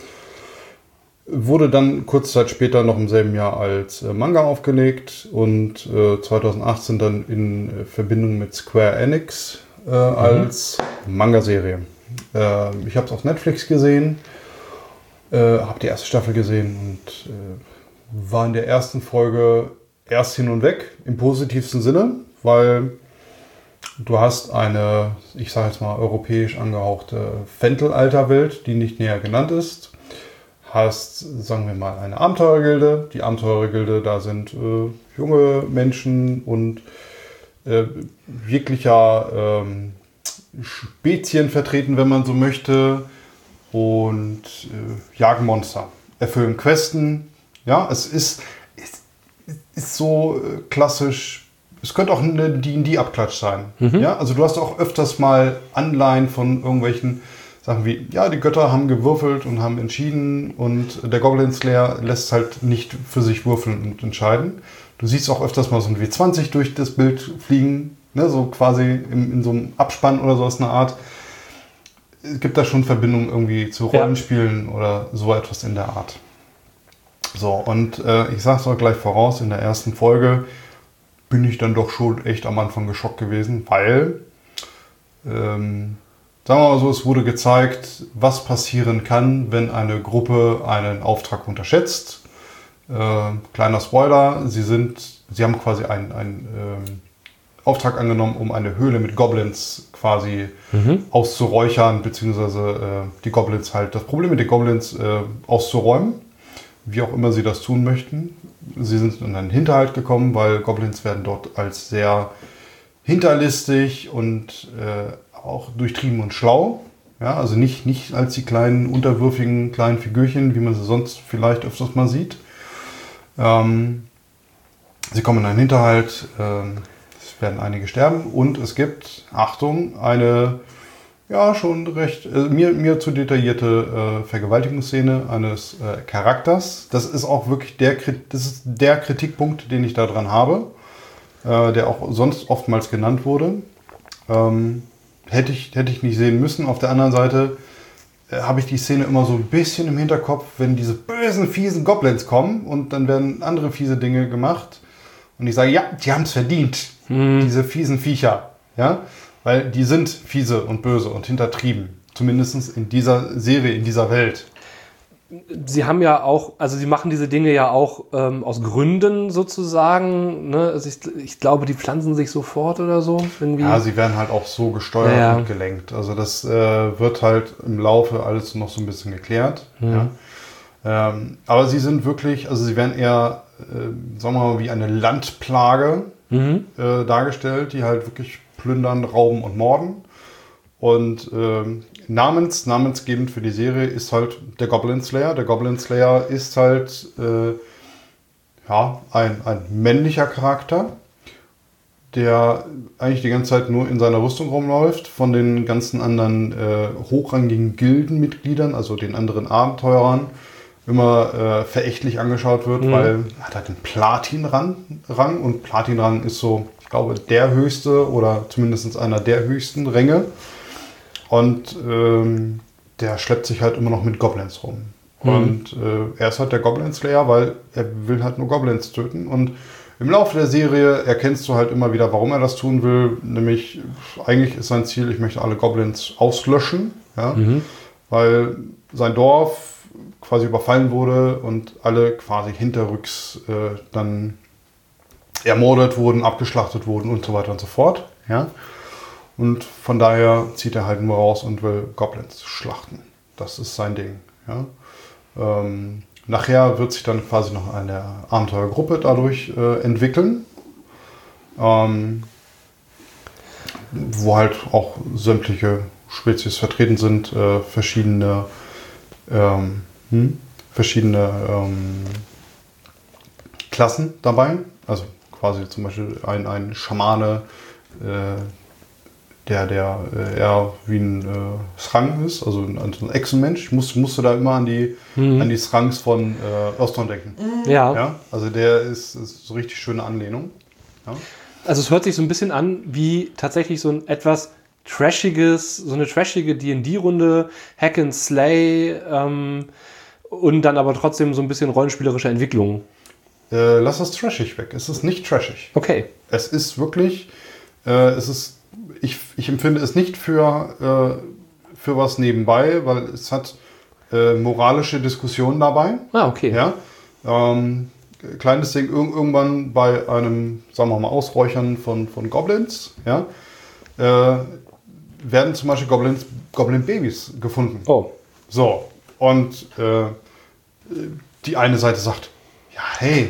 wurde dann kurze Zeit später noch im selben Jahr als äh, Manga aufgelegt und äh, zwanzig achtzehn dann in äh, Verbindung mit Square Enix äh, mhm. als Manga-Serie. Äh, ich habe es auf Netflix gesehen, äh, habe die erste Staffel gesehen und äh, war in der ersten Folge erst hin und weg, im positivsten Sinne, weil du hast eine, ich sage jetzt mal, europäisch angehauchte Fentelalter-Welt, die nicht näher genannt ist. Hast, sagen wir mal, eine Abenteurergilde. Die Abenteurergilde, da sind äh, junge Menschen und äh, jeglicher ähm, Spezien vertreten, wenn man so möchte, und äh, jagen Monster, erfüllen Questen. Ja, es ist, ist, ist so äh, klassisch. Es könnte auch eine D und D-Abklatsch sein. Mhm. Ja, also du hast auch öfters mal Anleihen von irgendwelchen Sachen wie, ja, die Götter haben gewürfelt und haben entschieden und der Goblin Slayer lässt halt nicht für sich würfeln und entscheiden. Du siehst auch öfters mal so ein W zwanzig durch das Bild fliegen, ne, so quasi in, in so einem Abspann oder so aus einer Art. Es gibt da schon Verbindungen irgendwie zu Rollenspielen, ja, oder so etwas in der Art. So, und äh, ich sag's euch gleich voraus, in der ersten Folge bin ich dann doch schon echt am Anfang geschockt gewesen, weil, ähm, sagen wir mal so, es wurde gezeigt, was passieren kann, wenn eine Gruppe einen Auftrag unterschätzt. Äh, kleiner Spoiler, sie sind, sie haben quasi einen, einen ähm, Auftrag angenommen, um eine Höhle mit Goblins quasi mhm. auszuräuchern, beziehungsweise äh, die Goblins halt, das Problem mit den Goblins äh, auszuräumen, wie auch immer sie das tun möchten. Sie sind in einen Hinterhalt gekommen, weil Goblins werden dort als sehr hinterlistig und äh, auch durchtrieben und schlau. Ja, also nicht, nicht als die kleinen, unterwürfigen kleinen Figürchen, wie man sie sonst vielleicht öfters mal sieht. Ähm, sie kommen in einen Hinterhalt, ähm, es werden einige sterben und es gibt, Achtung, eine ja schon recht, äh, mir, mir zu detaillierte äh, Vergewaltigungsszene eines äh, Charakters. Das ist auch wirklich der, das ist der Kritikpunkt, den ich da dran habe, äh, der auch sonst oftmals genannt wurde. Ähm, hätte ich, hätte ich nicht sehen müssen. Auf der anderen Seite äh, habe ich die Szene immer so ein bisschen im Hinterkopf, wenn diese bösen, fiesen Goblins kommen und dann werden andere fiese Dinge gemacht. Und ich sage, ja, die haben es verdient, hm. diese fiesen Viecher. Ja? Weil die sind fiese und böse und hintertrieben. Zumindest in dieser Serie, in dieser Welt. Sie haben ja auch, also sie machen diese Dinge ja auch ähm, aus Gründen sozusagen. Ne? Also ich, ich glaube, die pflanzen sich sofort oder so. Irgendwie. Ja, sie werden halt auch so gesteuert ja, ja. und gelenkt. Also das äh, wird halt im Laufe alles noch so ein bisschen geklärt. Mhm. Ja. Ähm, aber sie sind wirklich, also sie werden eher, äh, sagen wir mal, wie eine Landplage mhm. äh, dargestellt, die halt wirklich plündern, rauben und morden. Und ähm, namens, namensgebend für die Serie ist halt der Goblin Slayer. Der Goblin Slayer ist halt äh, ja, ein, ein männlicher Charakter, der eigentlich die ganze Zeit nur in seiner Rüstung rumläuft, von den ganzen anderen äh, hochrangigen Gildenmitgliedern, also den anderen Abenteurern, immer äh, verächtlich angeschaut wird, mhm. weil er hat halt den Platin-Rang Rang, und Platin-Rang ist so, ich glaube, der höchste oder zumindest einer der höchsten Ränge. Und ähm, der schleppt sich halt immer noch mit Goblins rum. Mhm. Und äh, er ist halt der Goblin Slayer, weil er will halt nur Goblins töten. Und im Laufe der Serie erkennst du halt immer wieder, warum er das tun will. Nämlich, eigentlich ist sein Ziel, ich möchte alle Goblins auslöschen. Ja? Mhm. Weil sein Dorf quasi überfallen wurde und alle quasi hinterrücks äh, dann ermordet wurden, abgeschlachtet wurden und so weiter und so fort. Ja? Und von daher zieht er halt nur raus und will Goblins schlachten. Das ist sein Ding. Ja? Ähm, nachher wird sich dann quasi noch eine Abenteuergruppe dadurch äh, entwickeln, ähm, wo halt auch sämtliche Spezies vertreten sind, äh, verschiedene, ähm, hm, verschiedene ähm, Klassen dabei. Also quasi zum Beispiel ein, ein Schamane, äh, der, der äh, eher wie ein äh, Srang ist, also ein, ein Echsenmensch. Ich muss, musste da immer an die, mhm. an die Srangs von äh, Ostron denken. Ja. Ja. Also der ist, ist so richtig schöne Anlehnung. Ja. Also es hört sich so ein bisschen an wie tatsächlich so ein etwas trashiges, so eine trashige D und D-Runde, Hack and Slay ähm, und dann aber trotzdem so ein bisschen rollenspielerische Entwicklung. Äh, lass das trashig weg. Es ist nicht trashig. Okay. Es ist wirklich, äh, es ist Ich, ich empfinde es nicht für, äh, für was nebenbei, weil es hat äh, moralische Diskussionen dabei. Ah, okay. Ja? Ähm, kleines Ding, ir- irgendwann bei einem, sagen wir mal, Ausräuchern von, von Goblins, ja, äh, werden zum Beispiel Goblins, Goblin-Babys gefunden. Oh. So, und äh, die eine Seite sagt, ja, hey,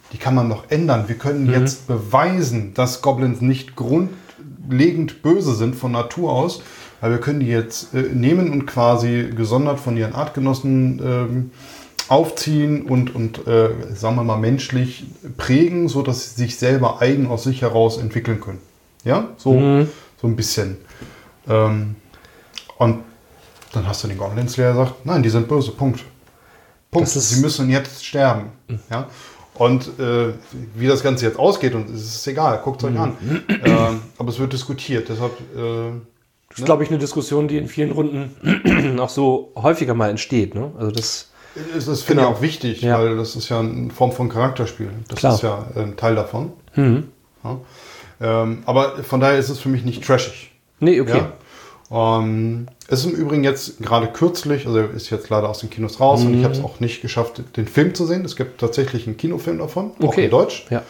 die kann man noch ändern. Wir können mhm. jetzt beweisen, dass Goblins nicht grundlegend böse sind von Natur aus, weil wir können die jetzt äh, nehmen und quasi gesondert von ihren Artgenossen ähm, aufziehen und, und äh, sagen wir mal, menschlich prägen, sodass sie sich selber eigen aus sich heraus entwickeln können. Ja, so, mhm. so ein bisschen. Ähm, und dann hast du den Goblin Slayer, der sagt, nein, die sind böse, Punkt. Punkt. Sie müssen jetzt sterben. Mhm. Ja? Und äh, wie das Ganze jetzt ausgeht, und es ist egal, guckt es euch mhm. an. Äh, aber es wird diskutiert, deshalb... Äh, das ist, glaube ich, eine Diskussion, die in vielen Runden auch so häufiger mal entsteht. Ne? Also das... Das, das finde genau. ich auch wichtig, ja. weil das ist ja eine Form von Charakterspiel. Das Klar. ist ja ein Teil davon. Mhm. Ja. Ähm, aber von daher ist es für mich nicht trashig. Nee, okay. Ja? Ähm, es ist im Übrigen jetzt gerade kürzlich, also er ist jetzt leider aus den Kinos raus mhm. und ich habe es auch nicht geschafft, den Film zu sehen. Es gibt tatsächlich einen Kinofilm davon, okay. auch in Deutsch. Ja.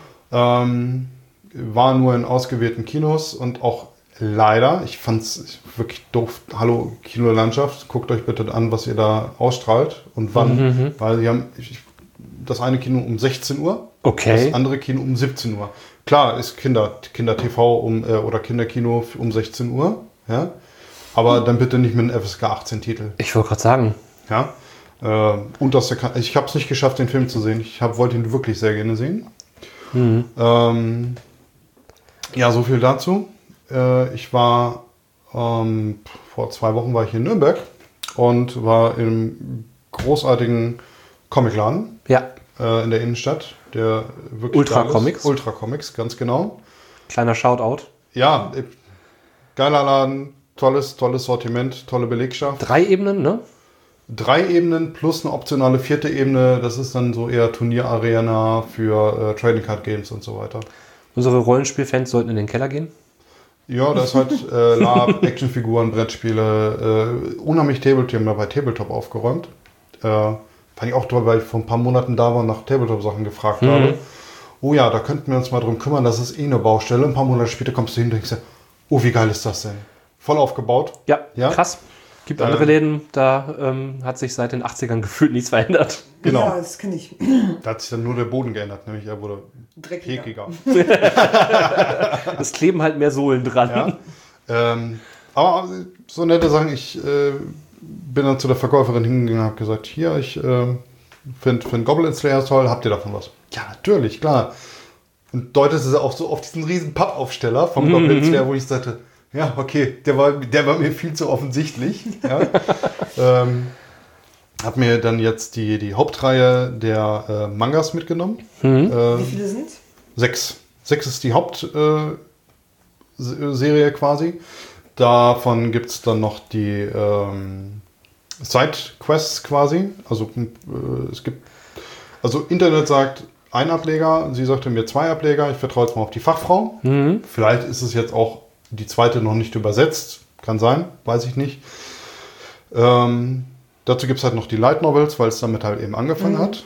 Ähm, war nur in ausgewählten Kinos und auch leider, ich fand es wirklich doof. Hallo Kinolandschaft, guckt euch bitte an, was ihr da ausstrahlt und wann. Mhm. Weil sie haben ich, das eine Kino um sechzehn Uhr, okay. das andere Kino um siebzehn Uhr. Klar, ist Kinder, Kinder-T V um, äh, oder Kinderkino um sechzehn Uhr. Ja? Aber dann bitte nicht mit einem F S K achtzehn Titel. Ich wollte gerade sagen. Ja? Äh, unterste Kan- ich habe es nicht geschafft, den Film zu sehen. Ich hab, wollte ihn wirklich sehr gerne sehen. Mhm. Ähm, ja, so viel dazu. Ich war ähm, vor zwei Wochen war ich in Nürnberg und war im großartigen Comicladen ja. äh, in der Innenstadt, der wirklich Ultra Comics. Ultra Comics, ganz genau. Kleiner Shoutout. Ja, geiler Laden, tolles, tolles Sortiment, tolle Belegschaft. Drei Ebenen, ne? Drei Ebenen plus eine optionale vierte Ebene. Das ist dann so eher Turnierarena für äh, Trading Card Games und so weiter. Unsere Rollenspielfans sollten in den Keller gehen. Ja, da ist halt äh, Lab, Actionfiguren, Brettspiele, äh, unheimlich Tabletop, die haben da bei Tabletop aufgeräumt. Äh, fand ich auch toll, weil ich vor ein paar Monaten da war und nach Tabletop-Sachen gefragt mhm. habe. Oh ja, da könnten wir uns mal drum kümmern, das ist eh eine Baustelle. Ein paar Monate später kommst du hin und denkst dir, oh, wie geil ist das denn? Voll aufgebaut. Ja, ja? Krass. Gibt äh, andere Läden, da ähm, hat sich seit den achtzigern gefühlt nichts verändert. Genau. Ja, das kenne ich. Da hat sich dann nur der Boden geändert, nämlich er wurde dreckiger. Es kleben halt mehr Sohlen dran. Ja. Ähm, aber so nette Sachen, ich äh, bin dann zu der Verkäuferin hingegangen und habe gesagt, hier, ich äh, finde find Goblin Slayer toll, habt ihr davon was? Ja, natürlich, klar. Und deutet es auch so auf diesen riesen Pappaufsteller vom mhm. Goblin Slayer, wo ich sagte, ja, okay, der war, der war mir viel zu offensichtlich. Ja. ähm, hab mir dann jetzt die, die Hauptreihe der äh, Mangas mitgenommen. Mhm. Äh, Wie viele sind es? Sechs. Sechs ist die Hauptserie äh, quasi. Davon gibt es dann noch die ähm, Side-Quests quasi. Also äh, es gibt, also Internet sagt ein Ableger, sie sagte mir zwei Ableger. Ich vertraue jetzt mal auf die Fachfrau. Mhm. Vielleicht ist es jetzt auch die zweite noch nicht übersetzt. Kann sein, weiß ich nicht. Ähm, dazu gibt es halt noch die Light Novels, weil es damit halt eben angefangen mhm. hat.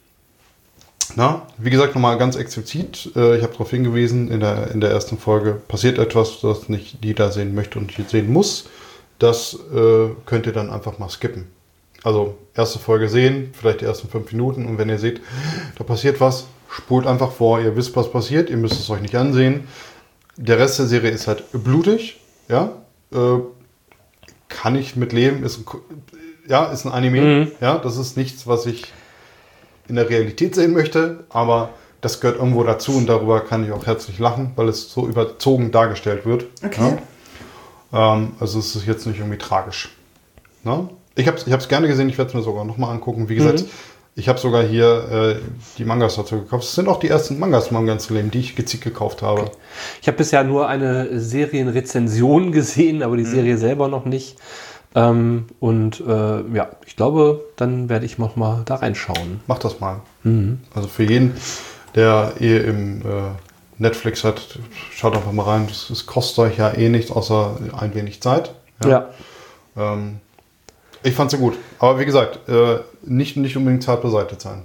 Na, wie gesagt, nochmal ganz explizit. Äh, ich habe darauf hingewiesen, in der, in der ersten Folge passiert etwas, das nicht jeder sehen möchte und sehen muss. Das äh, könnt ihr dann einfach mal skippen. Also erste Folge sehen, vielleicht die ersten fünf Minuten. Und wenn ihr seht, da passiert was, spult einfach vor. Ihr wisst, was passiert. Ihr müsst es euch nicht ansehen. Der Rest der Serie ist halt blutig. Ja, äh, kann ich mit leben. Ist ein, ja, ist ein Anime. Mhm. Ja, das ist nichts, was ich in der Realität sehen möchte, aber das gehört irgendwo dazu und darüber kann ich auch herzlich lachen, weil es so überzogen dargestellt wird. Okay. Ja? Ähm, also es ist jetzt nicht irgendwie tragisch. Na? Ich habe es ich gerne gesehen, ich werde es mir sogar nochmal angucken. Wie gesagt, mhm. ich habe sogar hier äh, die Mangas dazu gekauft. Es sind auch die ersten Mangas in meinem ganzen Leben, die ich gezielt gekauft habe. Okay. Ich habe bisher nur eine Serienrezension gesehen, aber die mhm. Serie selber noch nicht. Ähm, und äh, ja, ich glaube, dann werde ich noch mal da reinschauen. Mach das mal. Mhm. Also für jeden, der eh im äh, Netflix hat, schaut einfach mal rein. Das, das kostet euch ja eh nichts, außer ein wenig Zeit. Ja. ja. Ähm, ich fand sie gut. Aber wie gesagt, äh, nicht, nicht unbedingt zart beseitigt sein.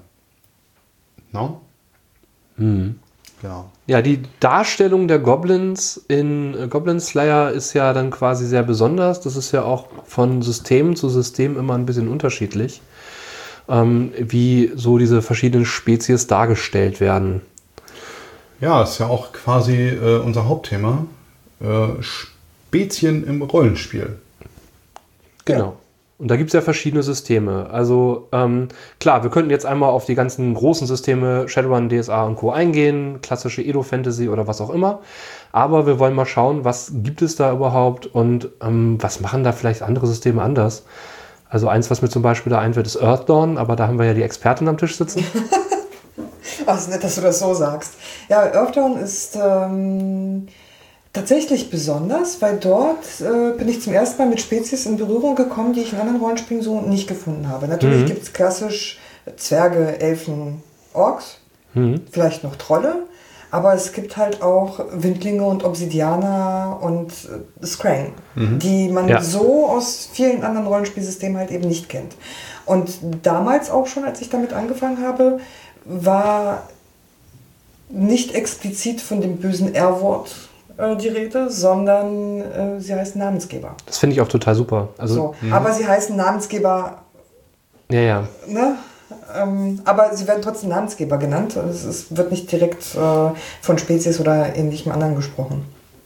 No? Mhm. Genau. Ja, die Darstellung der Goblins in äh, Goblin Slayer ist ja dann quasi sehr besonders. Das ist ja auch von System zu System immer ein bisschen unterschiedlich. ähm, wie so diese verschiedenen Spezies dargestellt werden. Ja, ist ja auch quasi äh, unser Hauptthema. Äh, Spezien im Rollenspiel. Genau. Ja. Und da gibt es ja verschiedene Systeme. Also ähm, klar, wir könnten jetzt einmal auf die ganzen großen Systeme Shadowrun, D S A und Co. eingehen, klassische Edo-Fantasy oder was auch immer. Aber wir wollen mal schauen, was gibt es da überhaupt und ähm, was machen da vielleicht andere Systeme anders. Also eins, was mir zum Beispiel da einfällt, ist Earthdawn, aber da haben wir ja die Expertin am Tisch sitzen. Ach, ist nett, dass du das so sagst. Ja, Earthdawn ist ähm, tatsächlich besonders, weil dort äh, bin ich zum ersten Mal mit Spezies in Berührung gekommen, die ich in anderen Rollenspielen so nicht gefunden habe. Natürlich Mhm. gibt es klassisch Zwerge, Elfen, Orks, Mhm. vielleicht noch Trolle, aber es gibt halt auch Windlinge und Obsidianer und äh, Skrang, die man Ja. so aus vielen anderen Rollenspielsystemen halt eben nicht kennt. Und damals auch schon, als ich damit angefangen habe, war nicht explizit von dem bösen R-Wort äh, die Rede, sondern äh, sie heißen Namensgeber. Das finde ich auch total super. Also, So. Aber sie heißen Namensgeber, ja, ja. ne? Ähm, aber sie werden trotzdem Namensgeber genannt. Es ist, wird nicht direkt äh, von Spezies oder ähnlichem anderen gesprochen.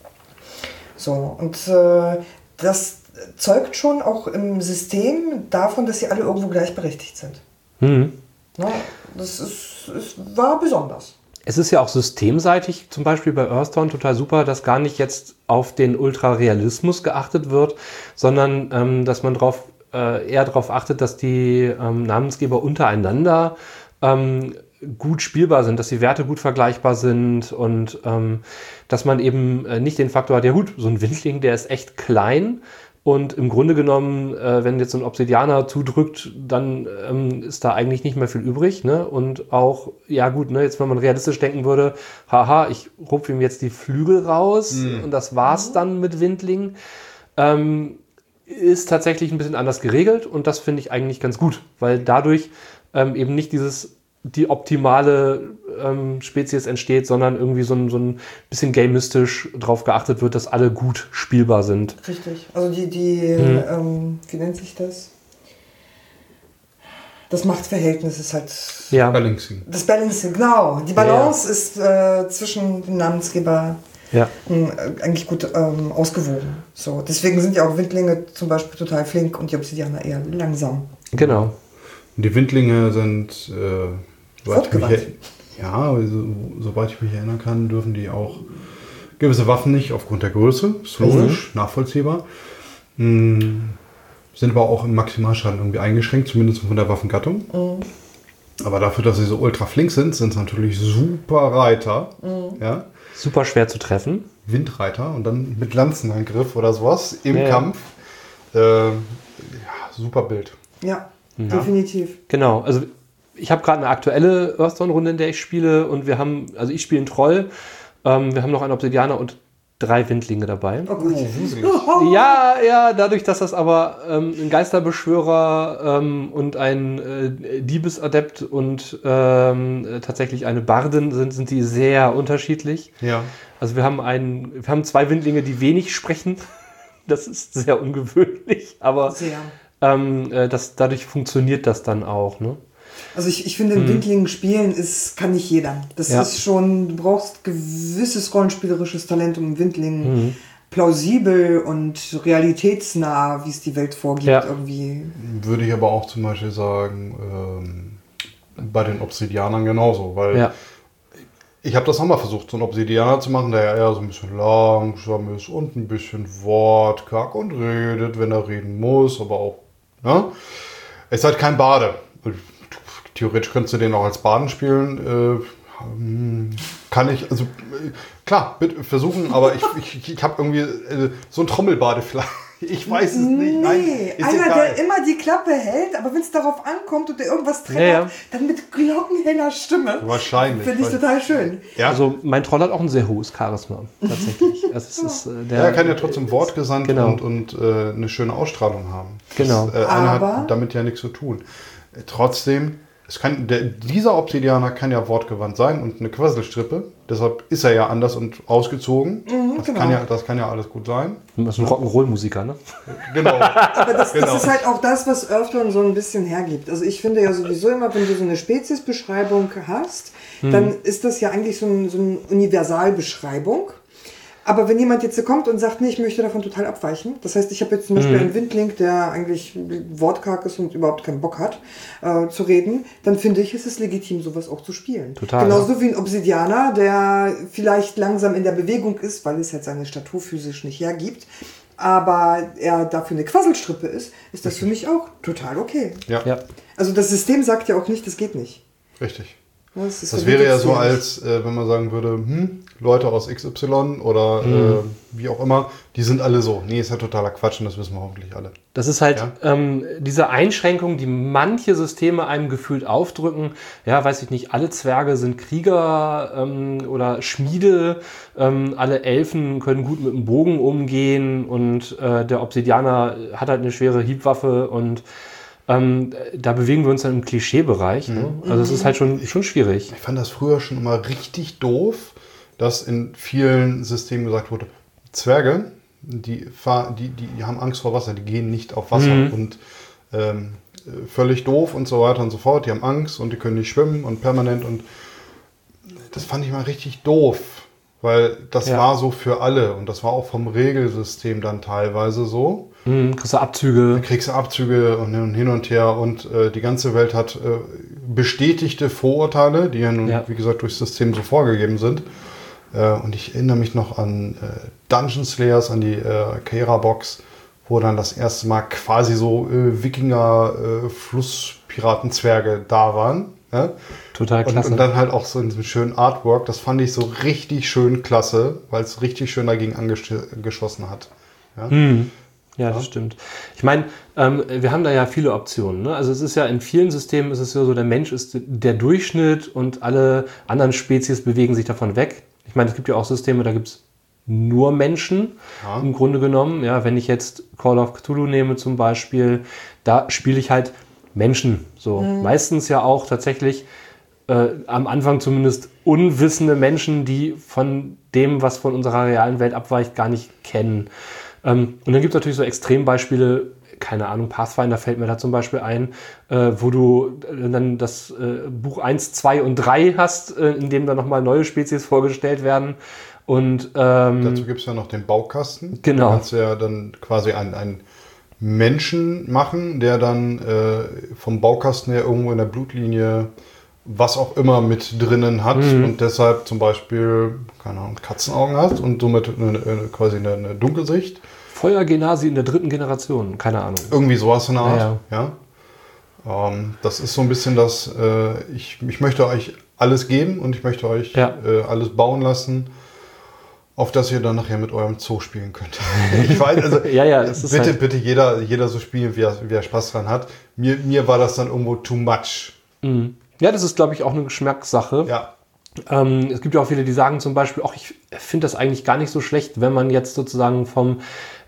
So, und äh, das zeugt schon auch im System davon, dass sie alle irgendwo gleichberechtigt sind. Mhm. Ne? Das ist, es war besonders. Es ist ja auch systemseitig, zum Beispiel bei Earthdawn, total super, dass gar nicht jetzt auf den Ultrarealismus geachtet wird, sondern ähm, dass man drauf, äh, eher darauf achtet, dass die ähm, Namensgeber untereinander ähm, gut spielbar sind, dass die Werte gut vergleichbar sind und ähm, dass man eben äh, nicht den Faktor hat, ja gut, so ein Windling, der ist echt klein. Und im Grunde genommen, äh, wenn jetzt so ein Obsidianer zudrückt, dann ähm, ist da eigentlich nicht mehr viel übrig. Ne? Und auch, ja gut, ne, jetzt wenn man realistisch denken würde, haha, ich rupfe ihm jetzt die Flügel raus Mhm. und das war's dann mit Windling, ähm, ist tatsächlich ein bisschen anders geregelt und das finde ich eigentlich ganz gut, weil dadurch ähm, eben nicht dieses die optimale ähm, Spezies entsteht, sondern irgendwie so ein, so ein bisschen gamistisch drauf geachtet wird, dass alle gut spielbar sind. Richtig. Also die, die Mhm. ähm, wie nennt sich das? Das Machtverhältnis ist halt Ja, Balancing. das Balancing, genau. Die Balance ist äh, zwischen dem Namensgeber ja. äh, eigentlich gut ähm, ausgewogen. So, deswegen sind ja auch Windlinge zum Beispiel total flink und die Obsidianer eher langsam. Genau. Die Windlinge sind, äh, soweit ich mich, Fortgewandt. er- ja, so, soweit ich mich erinnern kann, dürfen die auch gewisse Waffen nicht aufgrund der Größe. Ist logisch, nachvollziehbar. Hm, sind aber auch im Maximalschaden irgendwie eingeschränkt, zumindest von der Waffengattung. Aber dafür, dass sie so ultra flink sind, sind es natürlich super Reiter. Ja? Super schwer zu treffen. Windreiter und dann mit Lanzenangriff oder sowas im Ja, ja. Kampf. Äh, ja, super Bild. Ja, definitiv. Genau, also ich habe gerade eine aktuelle Earthdawn-Runde, in der ich spiele und wir haben, also ich spiele einen Troll, ähm, wir haben noch einen Obsidianer und drei Windlinge dabei. Oh Gott. Ja, ja, dadurch, dass das aber ähm, ein Geisterbeschwörer ähm, und ein äh, Diebesadept und ähm, äh, tatsächlich eine Bardin sind, sind die sehr unterschiedlich. Ja. Also wir haben einen, wir haben zwei Windlinge, die wenig sprechen. Das ist sehr ungewöhnlich, aber Sehr. ähm, äh, das, dadurch funktioniert das dann auch. Ne? Also ich, ich finde, in Windlingen spielen ist, kann nicht jeder. Das Ja. ist schon, du brauchst gewisses rollenspielerisches Talent, um Windlingen plausibel und realitätsnah, wie es die Welt vorgibt, Ja. irgendwie. Würde ich aber auch zum Beispiel sagen, ähm, bei den Obsidianern genauso, weil Ja. ich habe das auch mal versucht, so einen Obsidianer zu machen, der ja eher so ein bisschen langsam ist und ein bisschen wortkarg und redet, wenn er reden muss, aber auch, ne? Es ist halt kein Bade. Theoretisch könntest du den auch als Baden spielen. Äh, hm, kann ich, also äh, klar, bitte versuchen, aber ich, ich, ich habe irgendwie äh, so ein Trommelbade vielleicht. Ich weiß es nicht. Nein, Nee, ist einer, egal. der immer die Klappe hält, aber wenn es darauf ankommt und der irgendwas triggert, Ja, ja. dann mit glockenheller Stimme. Wahrscheinlich. Finde ich weil- total schön. Ja, Also mein Troll hat auch ein sehr hohes Charisma, tatsächlich. Also es ist, äh, der, er kann ja trotzdem wortgesandt Genau. und, und äh, eine schöne Ausstrahlung haben. Genau. Das, äh, einer Aber- hat damit ja nichts zu tun. Äh, trotzdem, es kann, der, dieser Obsidianer kann ja wortgewandt sein und eine Quasselstrippe. Deshalb ist er ja anders und ausgezogen. Mhm, das, genau. kann ja, das kann ja alles gut sein. Das ist ein Rock'n'Roll-Musiker, ne? Genau. Aber das, Genau. das ist halt auch das, was Earthdawn so ein bisschen hergibt. Also ich finde ja sowieso immer, wenn du so eine Speziesbeschreibung hast, hm. dann ist das ja eigentlich so, ein, so eine Universalbeschreibung. Aber wenn jemand jetzt kommt und sagt, nee, ich möchte davon total abweichen, das heißt, ich habe jetzt zum Beispiel mhm. einen Windling, der eigentlich wortkarg ist und überhaupt keinen Bock hat, äh, zu reden, dann finde ich, ist es legitim, sowas auch zu spielen. Total. Genauso ja. wie ein Obsidianer, der vielleicht langsam in der Bewegung ist, weil es halt seine Statur physisch nicht hergibt, aber er dafür eine Quasselstrippe ist, ist das für mich auch total okay. Ja. ja. Also das System sagt ja auch nicht, das geht nicht. Richtig. Das, das wäre ja so, als äh, wenn man sagen würde, hm, Leute aus X Y oder mhm. äh, wie auch immer, die sind alle so. Nee, ist ja totaler Quatsch und das wissen wir hoffentlich alle. Das ist halt ja? ähm, diese Einschränkung, die manche Systeme einem gefühlt aufdrücken. Ja, weiß ich nicht, alle Zwerge sind Krieger ähm, oder Schmiede, ähm, alle Elfen können gut mit dem Bogen umgehen und äh, der Obsidianer hat halt eine schwere Hiebwaffe und Ähm, da bewegen wir uns dann im Klischeebereich. Mhm. Ne? Also es ist halt schon, schon schwierig. Ich fand das früher schon immer richtig doof, dass in vielen Systemen gesagt wurde, Zwerge, die, die, die, die haben Angst vor Wasser, die gehen nicht auf Wasser mhm. und ähm, völlig doof und so weiter und so fort. Die haben Angst und die können nicht schwimmen und permanent und das fand ich mal richtig doof, weil das ja. war so für alle und das war auch vom Regelsystem dann teilweise so. Mhm, kriegst du Abzüge. Dann kriegst du Abzüge und hin und her und äh, die ganze Welt hat äh, bestätigte Vorurteile, die ja nun, ja. wie gesagt, durchs System so vorgegeben sind. Äh, und ich erinnere mich noch an äh, Dungeon Slayers, an die äh, Kera-Box, wo dann das erste Mal quasi so äh, Wikinger-Flusspiraten-Zwerge da waren. Ja? Total klasse. Und, und dann halt auch so in diesem schönen Artwork, das fand ich so richtig schön klasse, weil es richtig schön dagegen angeschossen hat. Ja? Mhm. Ja, das stimmt. Ich meine, ähm, wir haben da ja viele Optionen. Ne? Also es ist ja in vielen Systemen ist es ja so, der Mensch ist der Durchschnitt und alle anderen Spezies bewegen sich davon weg. Ich meine, es gibt ja auch Systeme, da gibt es nur Menschen ja. im Grunde genommen. Ja, wenn ich jetzt Call of Cthulhu nehme zum Beispiel, da spiele ich halt Menschen. So mhm. meistens ja auch tatsächlich äh, am Anfang zumindest unwissende Menschen, die von dem, was von unserer realen Welt abweicht, gar nicht kennen. Und dann gibt es natürlich so Extrembeispiele, keine Ahnung, Pathfinder fällt mir da zum Beispiel ein, äh, wo du dann das äh, Buch eins, zwei und drei hast, äh, in dem dann nochmal neue Spezies vorgestellt werden. Und, ähm, dazu gibt es ja noch den Baukasten. Genau. Du kannst ja dann quasi einen, einen Menschen machen, der dann äh, vom Baukasten her irgendwo in der Blutlinie was auch immer mit drinnen hat mhm. und deshalb zum Beispiel, keine Ahnung, Katzenaugen hat und somit eine, eine, quasi eine, eine Dunkelsicht. Feuergenasi in der dritten Generation, keine Ahnung. Irgendwie sowas in der Art, ja. ja. ja. Ähm, das ist so ein bisschen das, äh, ich, ich möchte euch alles geben und ich möchte euch ja. äh, alles bauen lassen, auf das ihr dann nachher mit eurem Zoo spielen könnt. Ich weiß, also ja, ja, es ist bitte, halt bitte jeder, jeder so spielen, wie er, wie er Spaß dran hat. Mir, mir war das dann irgendwo too much. Mhm. Ja, das ist, glaube ich, auch eine Geschmackssache. Ja. Ähm, es gibt ja auch viele, die sagen zum Beispiel, ach, ich finde das eigentlich gar nicht so schlecht, wenn man jetzt sozusagen vom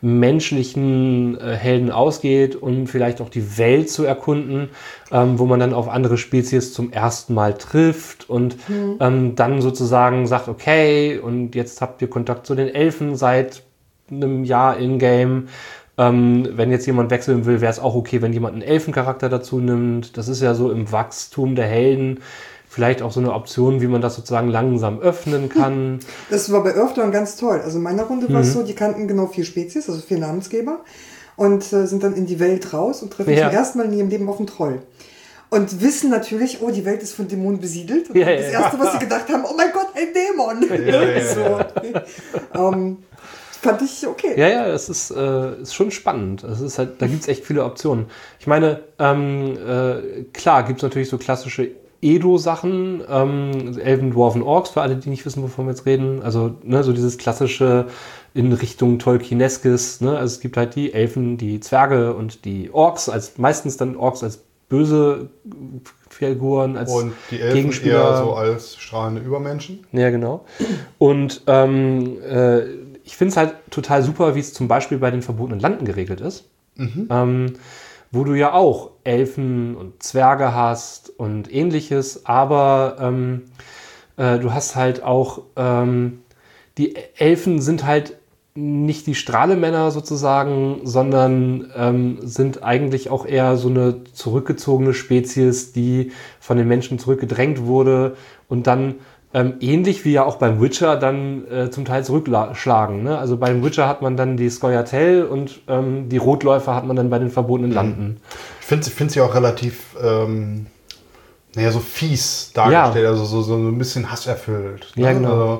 menschlichen äh, Helden ausgeht, um vielleicht auch die Welt zu erkunden, ähm, wo man dann auf andere Spezies zum ersten Mal trifft und mhm. ähm, dann sozusagen sagt, okay, und jetzt habt ihr Kontakt zu den Elfen seit einem Jahr in-game. Ähm, wenn jetzt jemand wechseln will, wäre es auch okay, wenn jemand einen Elfencharakter dazu nimmt. Das ist ja so im Wachstum der Helden vielleicht auch so eine Option, wie man das sozusagen langsam öffnen kann. Das war bei Earthdawn ganz toll. Also in meiner Runde mhm. war es so, die kannten genau vier Spezies, also vier Namensgeber und äh, sind dann in die Welt raus und treffen ja. zum ersten Mal in ihrem Leben auf einen Troll. Und wissen natürlich, oh, die Welt ist von Dämonen besiedelt. Und ja, das ja. Erste, was sie gedacht haben, oh mein Gott, ein Dämon. Ja, ja, so. ja. ähm, fand ich okay. Ja, ja, es ist, äh, ist schon spannend. Es ist halt, da gibt es echt viele Optionen. Ich meine, ähm, äh, klar gibt es natürlich so klassische Edo-Sachen, ähm, Elfen, Dwarven, Orks, für alle, die nicht wissen, wovon wir jetzt reden. Also ne, so dieses klassische in Richtung Tolkieneskes. Ne? Also es gibt halt die Elfen, die Zwerge und die Orks, als meistens dann Orks als böse Figuren, als und die Elfen Gegenspieler. Eher so als strahlende Übermenschen. Ja, genau. Und ähm, äh, ich finde es halt total super, wie es zum Beispiel bei den verbotenen Landen geregelt ist. Mhm. Ähm, wo du ja auch Elfen und Zwerge hast und ähnliches, aber ähm, äh, du hast halt auch ähm, die Elfen sind halt nicht die Strahlemänner sozusagen, sondern ähm, sind eigentlich auch eher so eine zurückgezogene Spezies, die von den Menschen zurückgedrängt wurde und dann ähm, ähnlich wie ja auch beim Witcher dann äh, zum Teil zurückschlagen. Ne? Also beim Witcher hat man dann die Scoia'tael und ähm, die Rotläufer hat man dann bei den verbotenen Landen. Ich finde ich find sie auch relativ ähm, naja, so fies dargestellt, ja. also so, so ein bisschen hasserfüllt. Ne? Ja, genau. Also,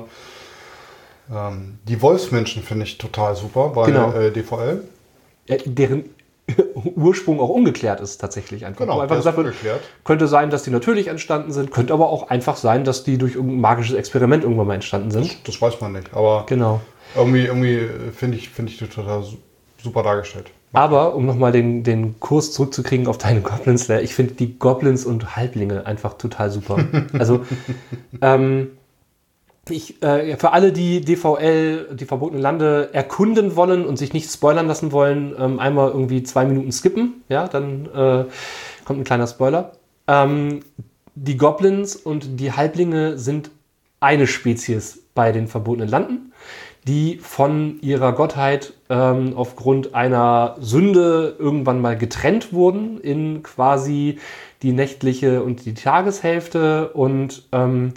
ähm, die Wolfsmenschen finde ich total super bei Genau. äh, D V L. Ja, deren Ursprung auch ungeklärt ist tatsächlich einfach. Genau, Wo einfach der ist gesagt wird, ungeklärt. könnte sein, dass die natürlich entstanden sind, könnte aber auch einfach sein, dass die durch irgendein magisches Experiment irgendwann mal entstanden sind. Das, das weiß man nicht, aber Genau. irgendwie, irgendwie finde ich, find ich die total su- super dargestellt. Aber, um nochmal den, den Kurs zurückzukriegen auf deine Goblin Slayer, ich finde die Goblins und Halblinge einfach total super. Also, ähm, ich, äh, für alle, die D V L, die verbotenen Lande, erkunden wollen und sich nicht spoilern lassen wollen, ähm, einmal irgendwie zwei Minuten skippen, ja, dann äh, kommt ein kleiner Spoiler. Ähm, die Goblins und die Halblinge sind eine Spezies bei den verbotenen Landen, die von ihrer Gottheit ähm, aufgrund einer Sünde irgendwann mal getrennt wurden in quasi die nächtliche und die Tageshälfte und ähm,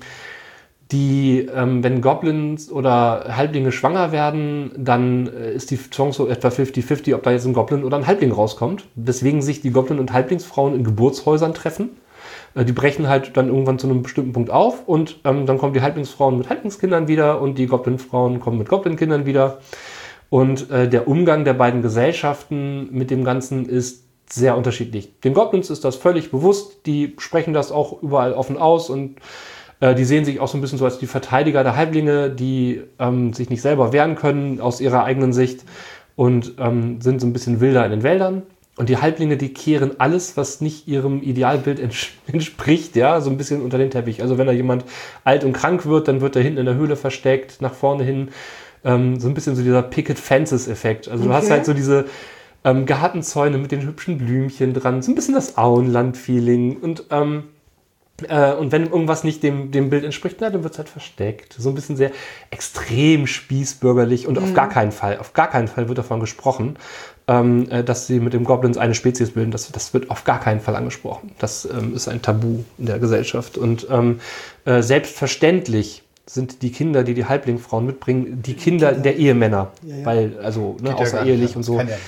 die, ähm, wenn Goblins oder Halblinge schwanger werden, dann äh, ist die Chance so etwa fünfzig fünfzig, ob da jetzt ein Goblin oder ein Halbling rauskommt. Weswegen sich die Goblin- und Halblingsfrauen in Geburtshäusern treffen. Äh, die brechen halt dann irgendwann zu einem bestimmten Punkt auf und ähm, dann kommen die Halblingsfrauen mit Halblingskindern wieder und die Goblinfrauen kommen mit Goblinkindern wieder. Und äh, der Umgang der beiden Gesellschaften mit dem Ganzen ist sehr unterschiedlich. Den Goblins ist das völlig bewusst, die sprechen das auch überall offen aus und die sehen sich auch so ein bisschen so als die Verteidiger der Halblinge, die ähm, sich nicht selber wehren können aus ihrer eigenen Sicht und ähm, sind so ein bisschen wilder in den Wäldern. Und die Halblinge, die kehren alles, was nicht ihrem Idealbild ents- entspricht, ja, so ein bisschen unter den Teppich. Also wenn da jemand alt und krank wird, dann wird er hinten in der Höhle versteckt, nach vorne hin. Ähm, so ein bisschen so dieser Picket Fences-Effekt. Also du Okay. hast halt so diese ähm, Gartenzäune mit den hübschen Blümchen dran, so ein bisschen das Auenland-Feeling und ähm, Äh, und wenn irgendwas nicht dem, dem Bild entspricht, na, dann wird es halt versteckt. So ein bisschen sehr extrem spießbürgerlich und mhm. auf gar keinen Fall, auf gar keinen Fall wird davon gesprochen, ähm, äh, dass sie mit dem Goblins eine Spezies bilden. Das, das wird auf gar keinen Fall angesprochen. Das ähm, ist ein Tabu in der Gesellschaft. Und ähm, äh, selbstverständlich sind die Kinder, die die Halblingfrauen mitbringen, die Kinder Kinder. der Ehemänner. Ja, ja. Weil, also ne, Geht ja außerehelich gar nicht, und so. kann ja nicht.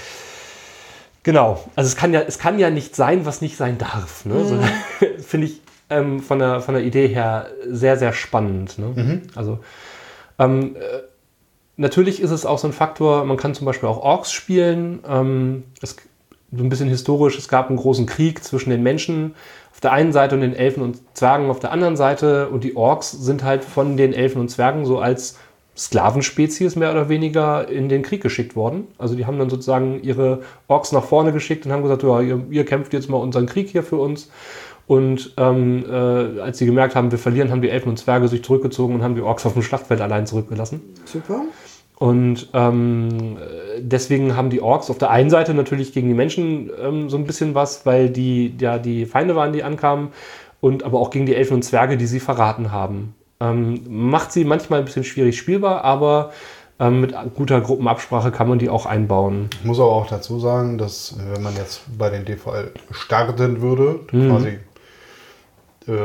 Genau, also es kann ja, es kann ja nicht sein, was nicht sein darf. Ne? Mhm. So, finde ich ähm, von, der, von der Idee her sehr, sehr spannend. Ne? Mhm. Also ähm, äh, natürlich ist es auch so ein Faktor, man kann zum Beispiel auch Orks spielen. Ähm, es, so ein bisschen historisch, es gab einen großen Krieg zwischen den Menschen auf der einen Seite und den Elfen und Zwergen auf der anderen Seite. Und die Orks sind halt von den Elfen und Zwergen so als Sklavenspezies mehr oder weniger in den Krieg geschickt worden. Also die haben dann sozusagen ihre Orks nach vorne geschickt und haben gesagt, ja, ihr, ihr kämpft jetzt mal unseren Krieg hier für uns. Und ähm, äh, als sie gemerkt haben, wir verlieren, haben die Elfen und Zwerge sich zurückgezogen und haben die Orks auf dem Schlachtfeld allein zurückgelassen. Super. Und ähm, deswegen haben die Orks auf der einen Seite natürlich gegen die Menschen ähm, so ein bisschen was, weil die ja die Feinde waren, die ankamen, und aber auch gegen die Elfen und Zwerge, die sie verraten haben. Ähm, macht sie manchmal ein bisschen schwierig spielbar, aber ähm, mit guter Gruppenabsprache kann man die auch einbauen. Ich muss aber auch dazu sagen, dass wenn man jetzt bei den D V L starten würde, Mhm. quasi äh,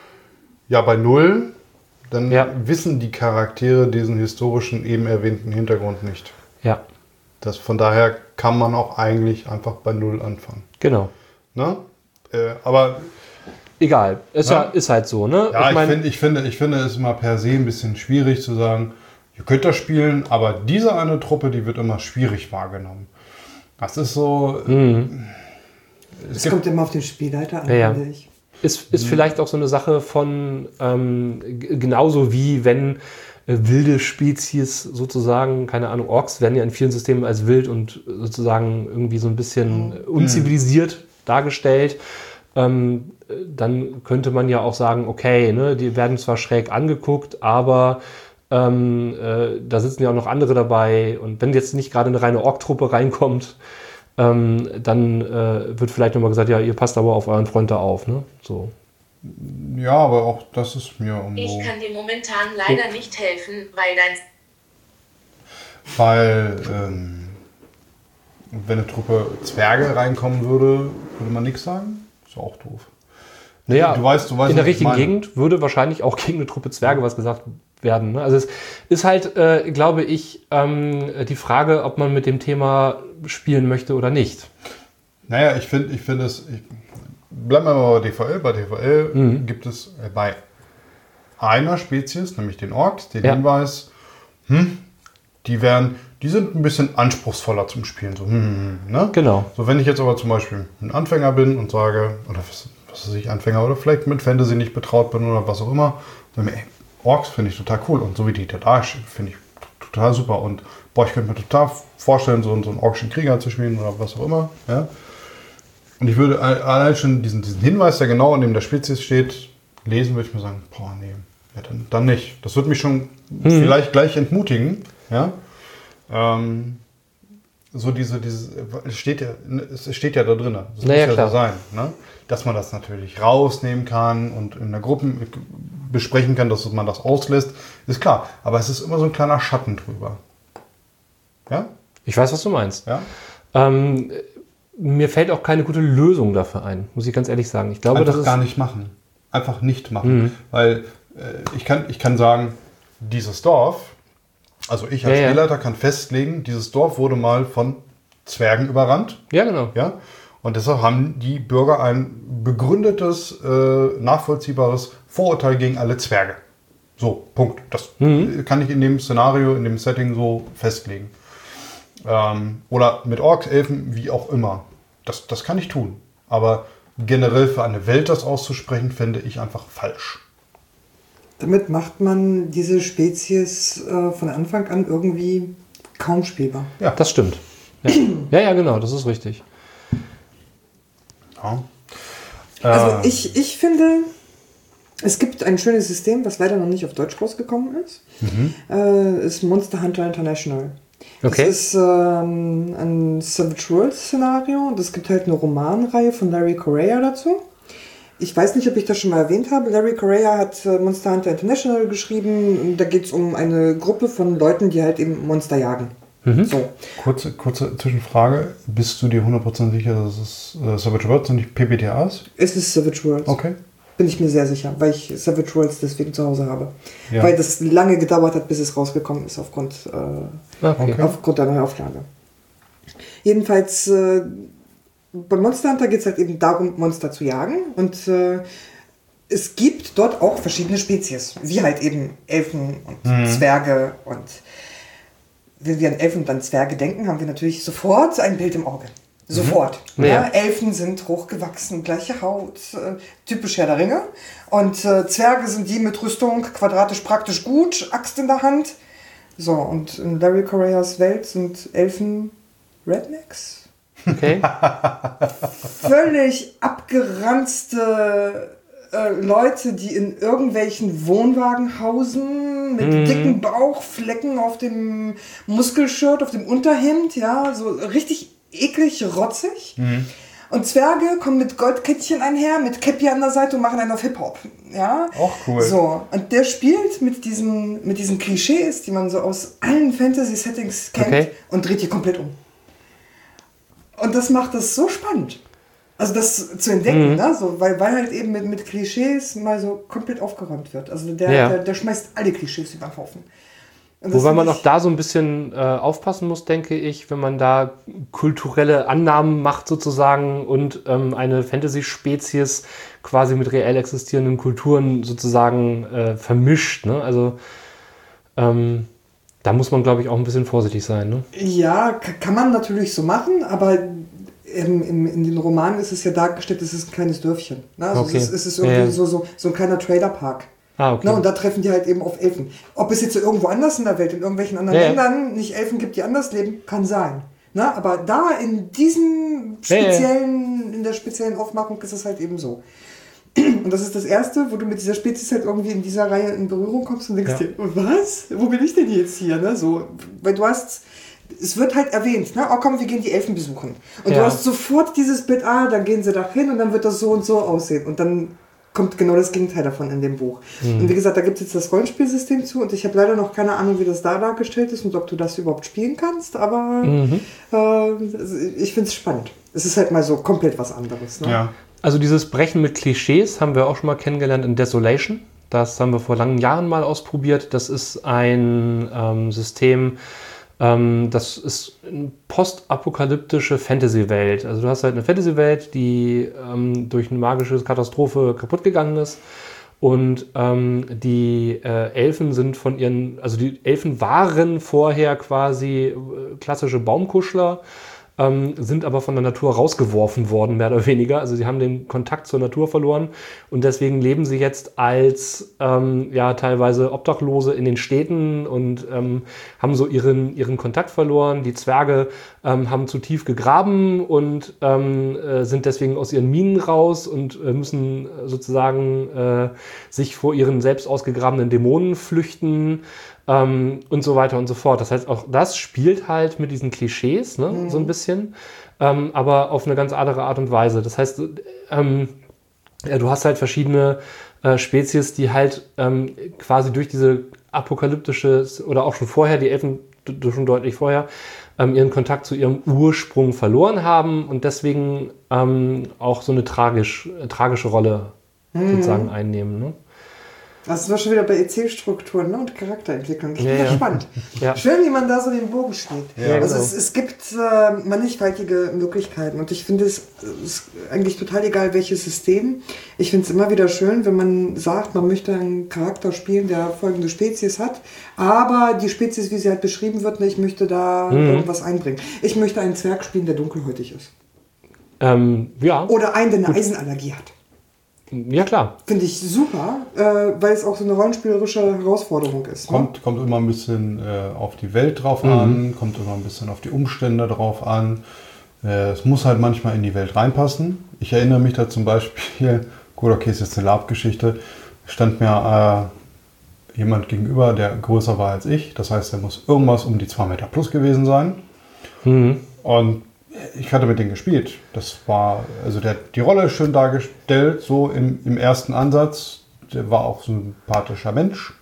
ja bei null, dann Ja. wissen die Charaktere diesen historischen eben erwähnten Hintergrund nicht. Ja, Das, von daher kann man auch eigentlich einfach bei null anfangen. genau. Ne? Äh, aber Egal, ist, Ja. ja, ist halt so, ne? ja, ich, mein, find, ich, finde, ich finde es immer per se ein bisschen schwierig zu sagen, ihr könnt das spielen, aber diese eine Truppe, die wird immer schwierig wahrgenommen. Das ist so... Mhm. Es Es gibt, kommt immer auf den Spielleiter an, Ja, ja. finde ich. Ist, ist vielleicht auch so eine Sache von, ähm, g- genauso wie wenn äh, wilde Spezies sozusagen, keine Ahnung, Orks werden ja in vielen Systemen als wild und sozusagen irgendwie so ein bisschen unzivilisiert dargestellt. Ähm, dann könnte man ja auch sagen, okay, ne, die werden zwar schräg angeguckt, aber ähm, äh, da sitzen ja auch noch andere dabei. Und wenn jetzt nicht gerade eine reine Ork-Truppe reinkommt, ähm, dann äh, wird vielleicht nochmal gesagt, ja, ihr passt aber auf euren Freund da auf. Ne? So. ja, aber auch das ist mir irgendwo... Ich kann dir momentan leider nicht helfen, weil dein weil ähm, wenn eine Truppe Zwerge reinkommen würde, würde man nichts sagen. Ist auch doof. Naja, du weißt, du weißt, in der was ich richtigen meine. Gegend würde wahrscheinlich auch gegen eine Truppe Zwerge was gesagt werden. Ne? Also es ist halt, äh, glaube ich, ähm, die Frage, ob man mit dem Thema spielen möchte oder nicht. Naja, ich finde ich find es, ich, bleiben wir mal bei D V L. Bei D V L Mhm. gibt es äh, bei einer Spezies, nämlich den Orks, den Ja. Hinweis, hm, die werden, die sind ein bisschen anspruchsvoller zum Spielen. So, hm, hm, ne? Genau. So, wenn ich jetzt aber zum Beispiel ein Anfänger bin und sage, oder was, was weiß ich, Anfänger oder vielleicht mit Fantasy nicht betraut bin oder was auch immer, dann mir, ey, Orks finde ich total cool und so wie die da dastehen, finde ich total super und boah, ich könnte mir total vorstellen, so, so einen orkischen Krieger zu spielen oder was auch immer. Ja? Und ich würde allein schon diesen, diesen Hinweis, der genau in dem der Spezies steht, lesen, würde ich mir sagen, boah, nee, ja, dann, dann nicht. Das wird mich schon Mhm. vielleicht gleich entmutigen. Ja? Ähm, so diese, dieses, es steht ja, es steht ja da drin, das Naja, muss ja klar. so sein, ne? Dass man das natürlich rausnehmen kann und in der Gruppe besprechen kann, dass man das auslässt, ist klar. Aber es ist immer so ein kleiner Schatten drüber. Ja? Ich weiß, was du meinst. Ja? Ähm, mir fällt auch keine gute Lösung dafür ein, muss ich ganz ehrlich sagen. Ich glaube, Einfach das ist gar nicht machen. Einfach nicht machen. Mhm. Weil äh, ich, kann, ich kann sagen, dieses Dorf, also ich als Ja, ja. Spielleiter kann festlegen, dieses Dorf wurde mal von Zwergen überrannt. Ja, genau. Ja? Und deshalb haben die Bürger ein begründetes, äh, nachvollziehbares Vorurteil gegen alle Zwerge. So, Punkt. Das Mhm. kann ich in dem Szenario, in dem Setting so festlegen. Ähm, oder mit Orks, Elfen, wie auch immer. Das, das kann ich tun. Aber generell für eine Welt das auszusprechen, fände ich einfach falsch. Damit macht man diese Spezies äh, von Anfang an irgendwie kaum spielbar. Ja. Das stimmt. Ja. ja, ja, genau, das ist richtig. Ja. Also Äh, ich, ich finde, es gibt ein schönes System, was leider noch nicht auf Deutsch rausgekommen ist. Äh, ist Monster Hunter International. Okay. Das ist ähm, ein Savage Worlds Szenario und es gibt halt eine Romanreihe von Larry Correia dazu. Ich weiß nicht, ob ich das schon mal erwähnt habe. Larry Correia hat äh, Monster Hunter International geschrieben. Und da geht es um eine Gruppe von Leuten, die halt eben Monster jagen. So. kurze, kurze Zwischenfrage. Bist du dir hundert Prozent sicher, dass es äh, Savage Worlds und nicht P B T A ist? Es ist Savage Worlds. Okay. Bin ich mir sehr sicher, weil ich Savage Worlds deswegen zu Hause habe. Ja. Weil das lange gedauert hat, bis es rausgekommen ist, aufgrund, äh, Okay. Okay. aufgrund der Neuauflage. Jedenfalls, äh, bei Monster Hunter geht es halt eben darum, Monster zu jagen. Und äh, es gibt dort auch verschiedene Spezies, wie halt eben Elfen und Zwerge. Und wenn wir an Elfen und an Zwerge denken, haben wir natürlich sofort ein Bild im Auge. Sofort. Ja. Ja, Elfen sind hochgewachsen, gleiche Haut, äh, typisch Herr der Ringe. Und äh, Zwerge sind die mit Rüstung, quadratisch praktisch gut, Axt in der Hand. So, und in Larry Correias Welt sind Elfen Rednecks. Okay. Völlig abgeranzte äh, Leute, die in irgendwelchen Wohnwagen hausen, mit Mhm. dicken Bauchflecken auf dem Muskelshirt, auf dem Unterhemd, ja, so richtig eklig, rotzig. Und Zwerge kommen mit Goldkettchen einher, mit Käppi an der Seite und machen einen auf Hip-Hop. Ja? Auch cool. So, und der spielt mit diesen, mit diesen Klischees, die man so aus allen Fantasy-Settings kennt, Okay. und dreht die komplett um. Und das macht es so spannend. Also das zu entdecken, Mhm. ne? So, weil, weil halt eben mit, mit Klischees mal so komplett aufgeräumt wird. Also der, Ja. der, der schmeißt alle Klischees über den Haufen. Und das Wobei man finde auch da so ein bisschen äh, aufpassen muss, denke ich, wenn man da kulturelle Annahmen macht sozusagen und ähm, eine Fantasy-Spezies quasi mit reell existierenden Kulturen sozusagen äh, vermischt. Ne? Also ähm, da muss man, glaube ich, auch ein bisschen vorsichtig sein. Ne? Ja, k- kann man natürlich so machen, aber im, im, in den Romanen ist es ja dargestellt, es ist ein kleines Dörfchen. Ne? Also Okay. es, ist, es ist irgendwie Ja, ja. So, so, so ein kleiner Traderpark. Ah, okay. Ne? Und da treffen die halt eben auf Elfen. Ob es jetzt so irgendwo anders in der Welt, in irgendwelchen anderen Ja, ja. Ländern nicht Elfen gibt, die anders leben, kann sein. Ne? Aber da in diesem Ja, ja. speziellen, in der speziellen Aufmachung ist es halt eben so. Und das ist das Erste, wo du mit dieser Spezies halt irgendwie in dieser Reihe in Berührung kommst und denkst Ja. dir, was? Wo bin ich denn jetzt hier? Ne? So, weil du hast, es wird halt erwähnt, ne? Oh komm, wir gehen die Elfen besuchen. Und Ja. du hast sofort dieses Bild, ah, dann gehen sie da hin und dann wird das so und so aussehen. Und dann kommt genau das Gegenteil davon in dem Buch. Mhm. Und wie gesagt, da gibt es jetzt das Rollenspielsystem zu und ich habe leider noch keine Ahnung, wie das da dargestellt ist und ob du das überhaupt spielen kannst, aber mhm. äh, ich finde es spannend. Es ist halt mal so komplett was anderes. Ne? Ja. Also dieses Brechen mit Klischees haben wir auch schon mal kennengelernt in Desolation. Das haben wir vor langen Jahren mal ausprobiert. Das ist ein ähm, System, ähm, das ist eine postapokalyptische Fantasy-Welt. Also du hast halt eine Fantasy-Welt, die ähm, durch eine magische Katastrophe kaputt gegangen ist. Und ähm, die äh, Elfen sind von ihren, also die Elfen waren vorher quasi äh, klassische Baumkuschler, ähm, sind aber von der Natur rausgeworfen worden, mehr oder weniger. Also sie haben den Kontakt zur Natur verloren und deswegen leben sie jetzt als ähm, ja, teilweise Obdachlose in den Städten und ähm, haben so ihren, ihren Kontakt verloren. Die Zwerge ähm, haben zu tief gegraben und ähm, äh, sind deswegen aus ihren Minen raus und äh, müssen sozusagen äh, sich vor ihren selbst ausgegrabenen Dämonen flüchten. Ähm, und so weiter und so fort. Das heißt, auch das spielt halt mit diesen Klischees, ne, mhm. so ein bisschen, ähm, aber auf eine ganz andere Art und Weise. Das heißt, ähm, ja, du hast halt verschiedene äh, Spezies, die halt ähm, quasi durch diese apokalyptische, oder auch schon vorher, die Elfen d- schon deutlich vorher, ähm, ihren Kontakt zu ihrem Ursprung verloren haben und deswegen ähm, auch so eine tragisch, äh, tragische Rolle mhm. sozusagen einnehmen, ne? Das war schon wieder bei Erzählstrukturen, ne, und Charakterentwicklung. Ich ja, bin ja. gespannt. Ja. Schön, wie man da so den Bogen schlägt. Ja, also genau. es, es gibt äh, mannigfaltige Möglichkeiten und ich finde es ist eigentlich total egal, welches System. Ich finde es immer wieder schön, wenn man sagt, man möchte einen Charakter spielen, der folgende Spezies hat, aber die Spezies, wie sie halt beschrieben wird, ne, ich möchte da mhm. irgendwas einbringen. Ich möchte einen Zwerg spielen, der dunkelhäutig ist. Ähm, ja. Oder einen, der eine Gut. Eisenallergie hat. Ja, klar. Finde ich super, äh, weil es auch so eine rollenspielerische Herausforderung ist. Ne? Kommt, kommt immer ein bisschen äh, auf die Welt drauf mhm. an, kommt immer ein bisschen auf die Umstände drauf an. Äh, es muss halt manchmal in die Welt reinpassen. Ich erinnere mich da zum Beispiel, gut, okay, ist jetzt eine Lab-Geschichte, stand mir äh, jemand gegenüber, der größer war als ich. Das heißt, er muss irgendwas um die zwei Meter plus gewesen sein. Mhm. Und ich hatte mit denen gespielt. Das war, also der hat die Rolle schön dargestellt, so im, im ersten Ansatz. Der war auch so ein sympathischer Mensch.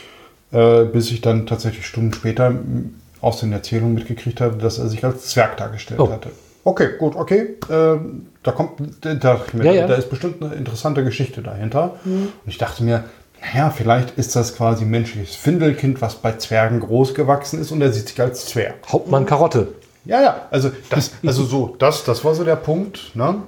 Äh, bis ich dann tatsächlich Stunden später aus den Erzählungen mitgekriegt habe, dass er sich als Zwerg dargestellt oh. hatte. Okay, gut, okay. Äh, da kommt, da, da, ja, ja. da ist bestimmt eine interessante Geschichte dahinter. Mhm. Und ich dachte mir, naja, vielleicht ist das quasi ein menschliches Findelkind, was bei Zwergen groß gewachsen ist und er sieht sich als Zwerg. Hauptmann Karotte. Ja, ja, also das, also so, das, das war so der Punkt, ne?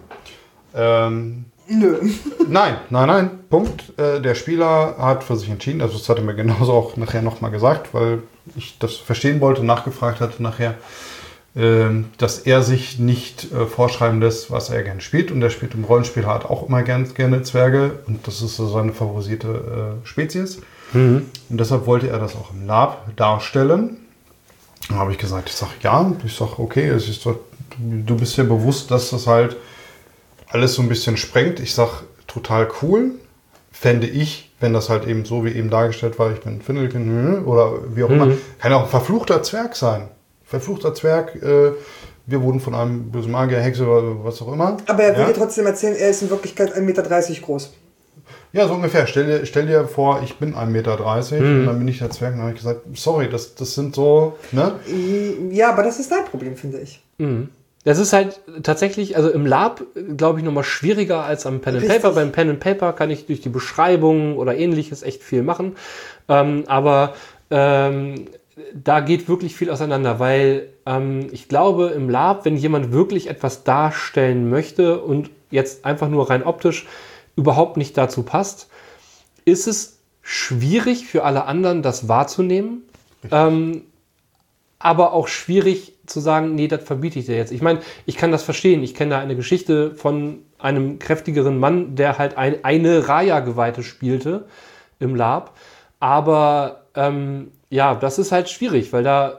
Ähm, Nö. Nein, nein, nein, Punkt. Äh, der Spieler hat für sich entschieden, also das hat er mir genauso auch nachher nochmal gesagt, weil ich das verstehen wollte, nachgefragt hatte nachher, äh, dass er sich nicht äh, vorschreiben lässt, was er gerne spielt. Und er spielt im Rollenspiel halt auch immer gern, gerne Zwerge und das ist so seine favorisierte äh, Spezies. Mhm. Und deshalb wollte er das auch im Lab darstellen. Dann habe ich gesagt, ich sage ja, ich sage okay, es ist doch, du bist dir bewusst, dass das halt alles so ein bisschen sprengt. Ich sage total cool, fände ich, wenn das halt eben so wie eben dargestellt war, ich bin ein Findelkind oder wie auch mhm. immer, kann auch ein verfluchter Zwerg sein. Verfluchter Zwerg, äh, wir wurden von einem bösen Magier, Hexe oder was auch immer. Aber er will ja? dir trotzdem erzählen, er ist in Wirklichkeit ein Meter dreißig groß. Ja, so ungefähr. Stell dir, stell dir vor, ich bin ein Meter dreißig mhm. und dann bin ich der Zwerg. Und dann habe ich gesagt, sorry, das, das sind so, ne? Ja, aber das ist dein Problem, finde ich. Mhm. Das ist halt tatsächlich, also im Lab, glaube ich, nochmal schwieriger als am Pen and Paper. Beim Pen and Paper kann ich durch die Beschreibung oder ähnliches echt viel machen. Ähm, aber ähm, da geht wirklich viel auseinander, weil ähm, ich glaube, im Lab, wenn jemand wirklich etwas darstellen möchte und jetzt einfach nur rein optisch überhaupt nicht dazu passt, ist es schwierig für alle anderen, das wahrzunehmen, ähm, aber auch schwierig zu sagen, nee, das verbiete ich dir jetzt. Ich meine, ich kann das verstehen. Ich kenne da eine Geschichte von einem kräftigeren Mann, der halt ein, eine Raya-Geweihte spielte im Lab, aber ähm, ja, das ist halt schwierig, weil da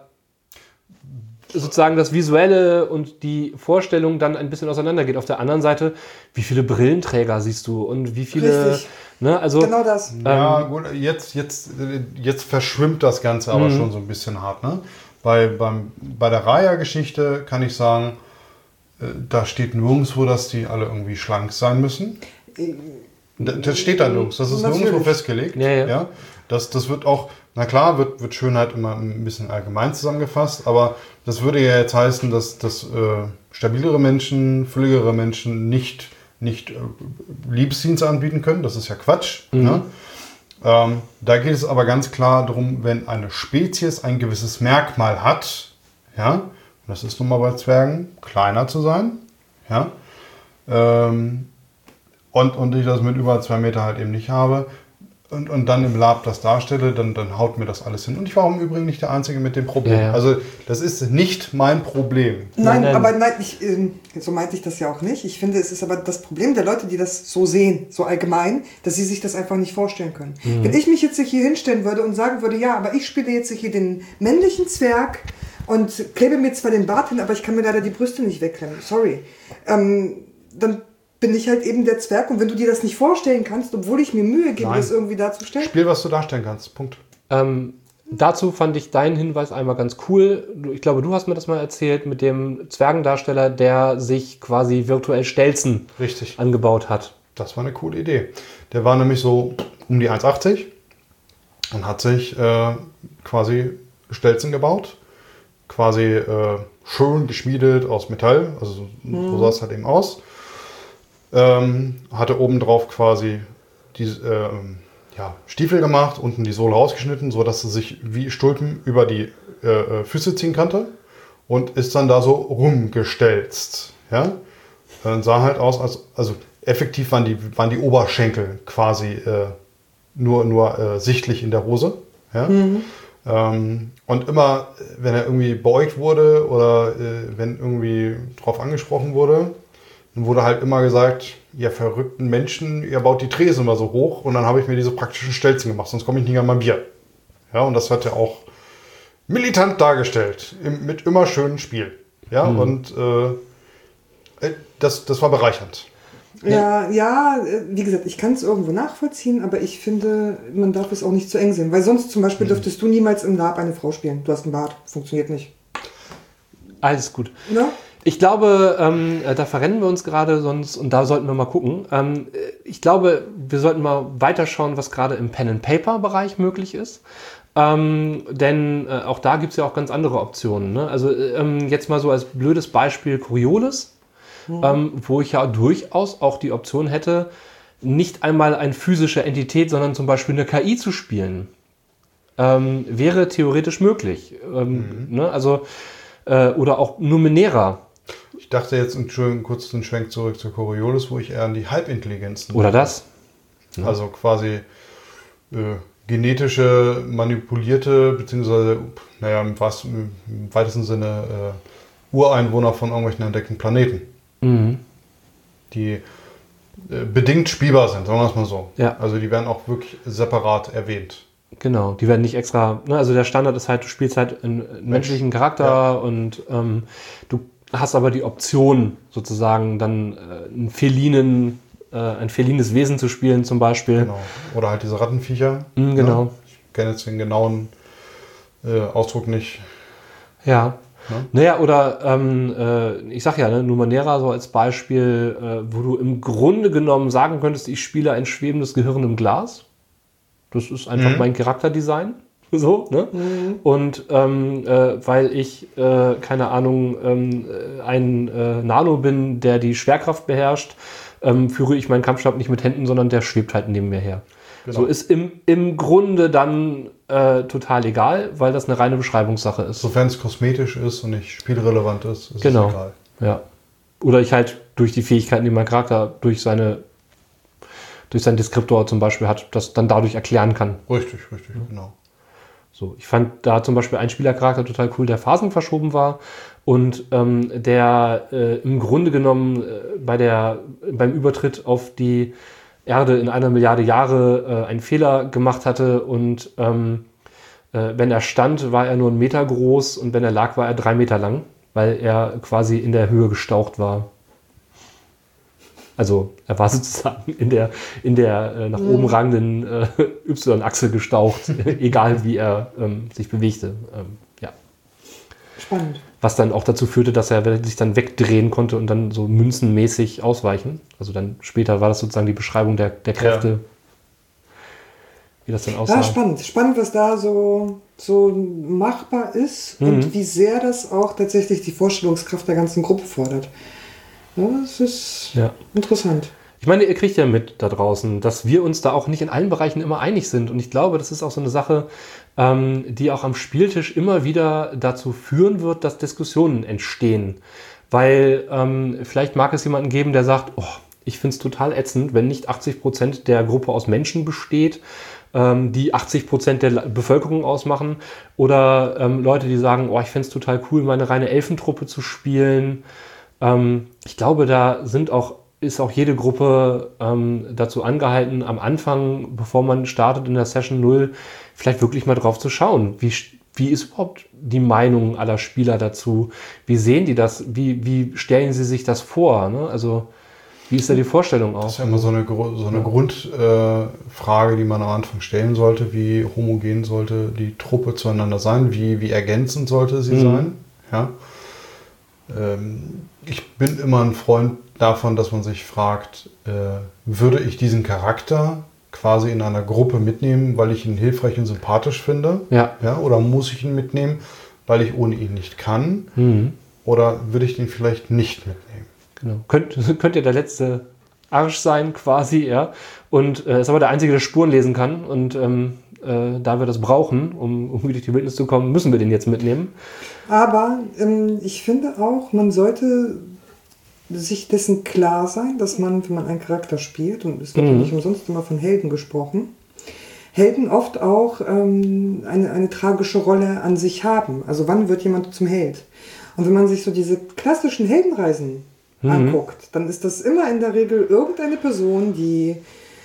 sozusagen das Visuelle und die Vorstellung dann ein bisschen auseinandergeht. Auf der anderen Seite, wie viele Brillenträger siehst du und wie viele... Richtig. Ne, also, genau das. Ja, ähm, gut, jetzt, jetzt, jetzt verschwimmt das Ganze aber mhm. schon so ein bisschen hart. Ne? Bei, beim, bei der Raya-Geschichte kann ich sagen, äh, da steht nirgendwo, dass die alle irgendwie schlank sein müssen. Das steht da nirgends. Das ist Natürlich. nirgendwo festgelegt. Ja, ja. Ja? Das, das wird auch, na klar, wird, wird Schönheit immer ein bisschen allgemein zusammengefasst, aber das würde ja jetzt heißen, dass, dass äh, stabilere Menschen, fülligere Menschen nicht, nicht äh, Liebesdienste anbieten können. Das ist ja Quatsch. Mhm. Ne? Ähm, da geht es aber ganz klar darum, wenn eine Spezies ein gewisses Merkmal hat, ja, und das ist nun mal bei Zwergen, kleiner zu sein, ja, ähm, und, und ich das mit über zwei Meter halt eben nicht habe, und, und dann im Lab das darstelle, dann, dann haut mir das alles hin. Und ich war im Übrigen nicht der Einzige mit dem Problem. Ja, ja. Also das ist nicht mein Problem. Nein, Nein. aber nein, ich, ähm, so meinte ich das ja auch nicht. Ich finde, es ist aber das Problem der Leute, die das so sehen, so allgemein, dass sie sich das einfach nicht vorstellen können. Mhm. Wenn ich mich jetzt hier hinstellen würde und sagen würde, ja, aber ich spiele jetzt hier den männlichen Zwerg und klebe mir zwar den Bart hin, aber ich kann mir leider die Brüste nicht wegklemmen. Sorry. Ähm, dann bin ich halt eben der Zwerg. Und wenn du dir das nicht vorstellen kannst, obwohl ich mir Mühe gebe, Nein. das irgendwie darzustellen. Spiel, was du darstellen kannst. Punkt. Ähm, dazu fand ich deinen Hinweis einmal ganz cool. Du- Ich glaube, du hast mir das mal erzählt mit dem Zwergendarsteller, der sich quasi virtuell Stelzen Richtig. angebaut hat. Das war eine coole Idee. Der war nämlich so um die eins achtzig und hat sich äh, quasi Stelzen gebaut. Quasi äh, schön geschmiedet aus Metall. Also so, so sah es halt eben aus. Ähm, hatte obendrauf quasi die ähm, ja, Stiefel gemacht, unten die Sohle rausgeschnitten, sodass sie sich wie Stulpen über die äh, Füße ziehen konnte und ist dann da so rumgestelzt. Ja? Dann sah halt aus, als, also effektiv waren die, waren die Oberschenkel quasi äh, nur, nur äh, sichtlich in der Hose. Ja? Ähm, und immer, wenn er irgendwie beugt wurde oder äh, wenn irgendwie drauf angesprochen wurde, dann wurde halt immer gesagt, ihr verrückten Menschen, ihr baut die Tresen immer so hoch. Und dann habe ich mir diese praktischen Stelzen gemacht, sonst komme ich nicht an mein Bier. Ja, und das hat er auch militant dargestellt, im, mit immer schönem Spiel. Ja, Mhm. und äh, das, das war bereichernd. Ja, ja, äh, wie gesagt, ich kann es irgendwo nachvollziehen, aber ich finde, man darf es auch nicht zu eng sehen. Weil sonst zum Beispiel dürftest du niemals im Lab eine Frau spielen. Du hast einen Bart, funktioniert nicht. Alles gut. Ne? Ich glaube, ähm, äh, da verrennen wir uns gerade sonst und da sollten wir mal gucken. Ähm, äh, ich glaube, wir sollten mal weiterschauen, was gerade im Pen-and-Paper-Bereich möglich ist. Ähm, denn äh, auch da gibt es ja auch ganz andere Optionen. Ne? Also ähm, jetzt mal so als blödes Beispiel Coriolis, ähm, wo ich ja durchaus auch die Option hätte, nicht einmal eine physische Entität, sondern zum Beispiel eine K I zu spielen. Ähm, wäre theoretisch möglich. Ähm, ne? Also, äh, oder auch Numenera. Ich dachte jetzt, Entschuldigung, kurz den Schwenk zurück zu Coriolis, wo ich eher an die Halbintelligenzen Oder das. Also quasi äh, genetische, manipulierte, beziehungsweise, naja, im, was, im weitesten Sinne äh, Ureinwohner von irgendwelchen entdeckten Planeten, Mhm. die äh, bedingt spielbar sind, sagen wir es mal so. Ja. Also die werden auch wirklich separat erwähnt. Genau, die werden nicht extra, ne, also der Standard ist halt, du spielst halt einen, einen menschlichen Charakter Ja. und ähm, du hast aber die Option, sozusagen dann äh, einen felinen, äh, ein felines Wesen zu spielen zum Beispiel. Genau. Oder halt diese Rattenviecher. Mhm, genau. Ne? Ich kenne jetzt den genauen äh, Ausdruck nicht. Ja. Ne? Naja, oder ähm, äh, ich sag ja, ne, Numenera so als Beispiel, äh, wo du im Grunde genommen sagen könntest, ich spiele ein schwebendes Gehirn im Glas. Das ist einfach Mhm. mein Charakterdesign. So, ne? Und ähm, äh, weil ich, äh, keine Ahnung, ähm, äh, ein äh, Nano bin, der die Schwerkraft beherrscht, ähm, führe ich meinen Kampfstab nicht mit Händen, sondern der schwebt halt neben mir her. Genau. So ist im, im Grunde dann äh, total egal, weil das eine reine Beschreibungssache ist. Sofern es kosmetisch ist und nicht spielrelevant ist, ist Genau. es egal. Ja. Oder ich halt durch die Fähigkeiten, die mein Charakter durch seine durch seinen Deskriptor zum Beispiel hat, das dann dadurch erklären kann. Richtig, richtig, genau. So, ich fand da zum Beispiel einen Spielercharakter total cool, der phasenverschoben war und ähm, der äh, im Grunde genommen äh, bei der, beim Übertritt auf die Erde in einer Milliarde Jahre äh, einen Fehler gemacht hatte und ähm, äh, wenn er stand, war er nur einen Meter groß und wenn er lag, war er drei Meter lang, weil er quasi in der Höhe gestaucht war. Also er war sozusagen in der, in der äh, nach oben ragenden äh, Y-Achse gestaucht, egal wie er ähm, sich bewegte. Ähm, ja. Spannend. was dann auch dazu führte, dass er sich dann wegdrehen konnte und dann so münzenmäßig ausweichen. Also dann später war das sozusagen die Beschreibung der, der Kräfte, ja. Wie das dann aussah. Ja, spannend. Spannend, was da so, so machbar ist mhm. und wie sehr das auch tatsächlich die Vorstellungskraft der ganzen Gruppe fordert. Ja, das ist ja. interessant. Ich meine, ihr kriegt ja mit da draußen, dass wir uns da auch nicht in allen Bereichen immer einig sind. Und ich glaube, das ist auch so eine Sache, ähm, die auch am Spieltisch immer wieder dazu führen wird, dass Diskussionen entstehen. Weil ähm, vielleicht mag es jemanden geben, der sagt, oh, ich finde es total ätzend, wenn nicht achtzig Prozent der Gruppe aus Menschen besteht, ähm, die achtzig Prozent der Bevölkerung ausmachen. Oder ähm, Leute, die sagen, oh, ich finde es total cool, meine reine Elfentruppe zu spielen. Ähm, ich glaube, da sind auch ist auch jede Gruppe ähm, dazu angehalten, am Anfang, bevor man startet in der Session null, vielleicht wirklich mal drauf zu schauen. Wie, wie ist überhaupt die Meinung aller Spieler dazu? Wie sehen die das? Wie, wie stellen sie sich das vor? Ne? Also, wie ist da die Vorstellung auch? Das ist ja immer so eine, so eine ja. Grundfrage, äh, die man am Anfang stellen sollte. Wie homogen sollte die Truppe zueinander sein? Wie, wie ergänzend sollte sie mhm. sein? Ja. Ähm, ich bin immer ein Freund davon, dass man sich fragt, äh, würde ich diesen Charakter quasi in einer Gruppe mitnehmen, weil ich ihn hilfreich und sympathisch finde? Ja. Ja, oder muss ich ihn mitnehmen, weil ich ohne ihn nicht kann? Mhm. Oder würde ich den vielleicht nicht mitnehmen? Genau. Könnt, könnt ihr der letzte Arsch sein quasi, ja. Und äh, ist aber der Einzige, der Spuren lesen kann. Und ähm, äh, da wir das brauchen, um, um durch die Wildnis zu kommen, müssen wir den jetzt mitnehmen. Aber ähm, ich finde auch, man sollte sich dessen klar sein, dass man, wenn man einen Charakter spielt, und es wird mhm. nicht umsonst immer von Helden gesprochen, Helden oft auch ähm, eine, eine tragische Rolle an sich haben. Also wann wird jemand zum Held? Und wenn man sich so diese klassischen Heldenreisen mhm. anguckt, dann ist das immer in der Regel irgendeine Person, die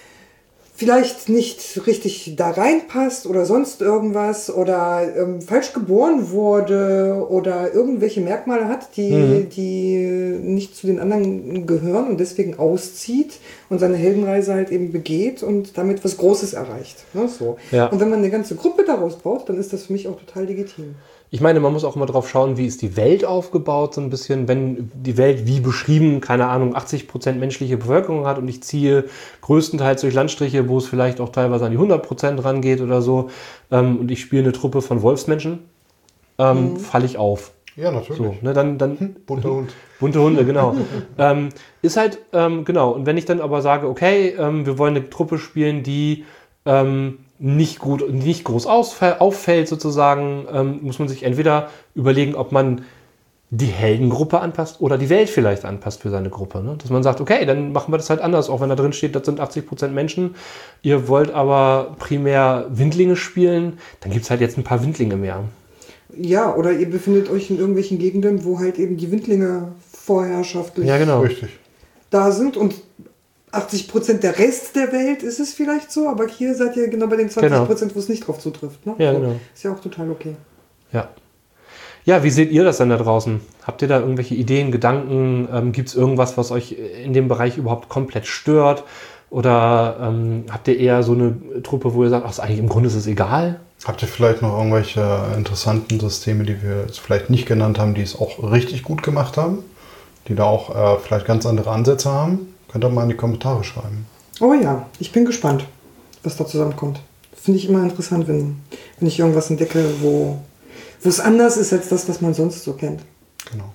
vielleicht nicht richtig da reinpasst oder sonst irgendwas oder ähm, falsch geboren wurde oder irgendwelche Merkmale hat, die, mhm. die nicht zu den anderen gehören und deswegen auszieht und seine Heldenreise halt eben begeht und damit was Großes erreicht. Ne, so. Ja. Und wenn man eine ganze Gruppe daraus baut, dann ist das für mich auch total legitim. Ich meine, man muss auch immer drauf schauen, wie ist die Welt aufgebaut, so ein bisschen, wenn die Welt wie beschrieben, keine Ahnung, achtzig Prozent menschliche Bevölkerung hat und ich ziehe größtenteils durch Landstriche, wo es vielleicht auch teilweise an die hundert Prozent rangeht oder so, ähm, und ich spiele eine Truppe von Wolfsmenschen, ähm, mhm. falle ich auf. Ja, natürlich. So, ne, dann, dann, bunter Hund. Bunte Hunde, genau. ähm, ist halt, ähm, genau, und wenn ich dann aber sage, okay, ähm, wir wollen eine Truppe spielen, die ähm, nicht gut, nicht groß auffällt sozusagen, ähm, muss man sich entweder überlegen, ob man die Heldengruppe anpasst oder die Welt vielleicht anpasst für seine Gruppe. Ne? Dass man sagt, okay, dann machen wir das halt anders, auch wenn da drin steht, das sind achtzig Prozent Menschen, ihr wollt aber primär Windlinge spielen, dann gibt es halt jetzt ein paar Windlinge mehr. Ja, oder ihr befindet euch in irgendwelchen Gegenden, wo halt eben die Windlinge vorherrschaftlich ja, genau. Richtig. da sind und achtzig Prozent der Rest der Welt ist es vielleicht so, aber hier seid ihr genau bei den zwanzig Prozent, genau. wo es nicht drauf zutrifft. Ne? Ja, genau. Ist ja auch total okay. Ja. Ja, wie seht ihr das denn da draußen? Habt ihr da irgendwelche Ideen, Gedanken? Ähm, gibt es irgendwas, was euch in dem Bereich überhaupt komplett stört? Oder ähm, habt ihr eher so eine Truppe, wo ihr sagt, ach, ist eigentlich im Grunde ist es egal? Habt ihr vielleicht noch irgendwelche interessanten Systeme, die wir jetzt vielleicht nicht genannt haben, die es auch richtig gut gemacht haben? Die da auch äh, vielleicht ganz andere Ansätze haben? Könnt ihr mal in die Kommentare schreiben. Oh ja, ich bin gespannt, was da zusammenkommt. Finde ich immer interessant, wenn, wenn ich irgendwas entdecke, wo, wo es anders ist als das, was man sonst so kennt. Genau.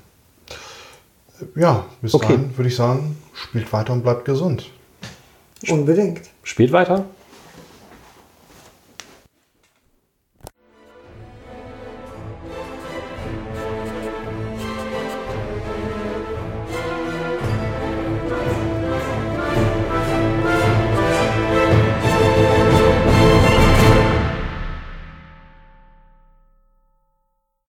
Ja, bis okay. dahin würde ich sagen, spielt weiter und bleibt gesund. Unbedingt. Spielt weiter.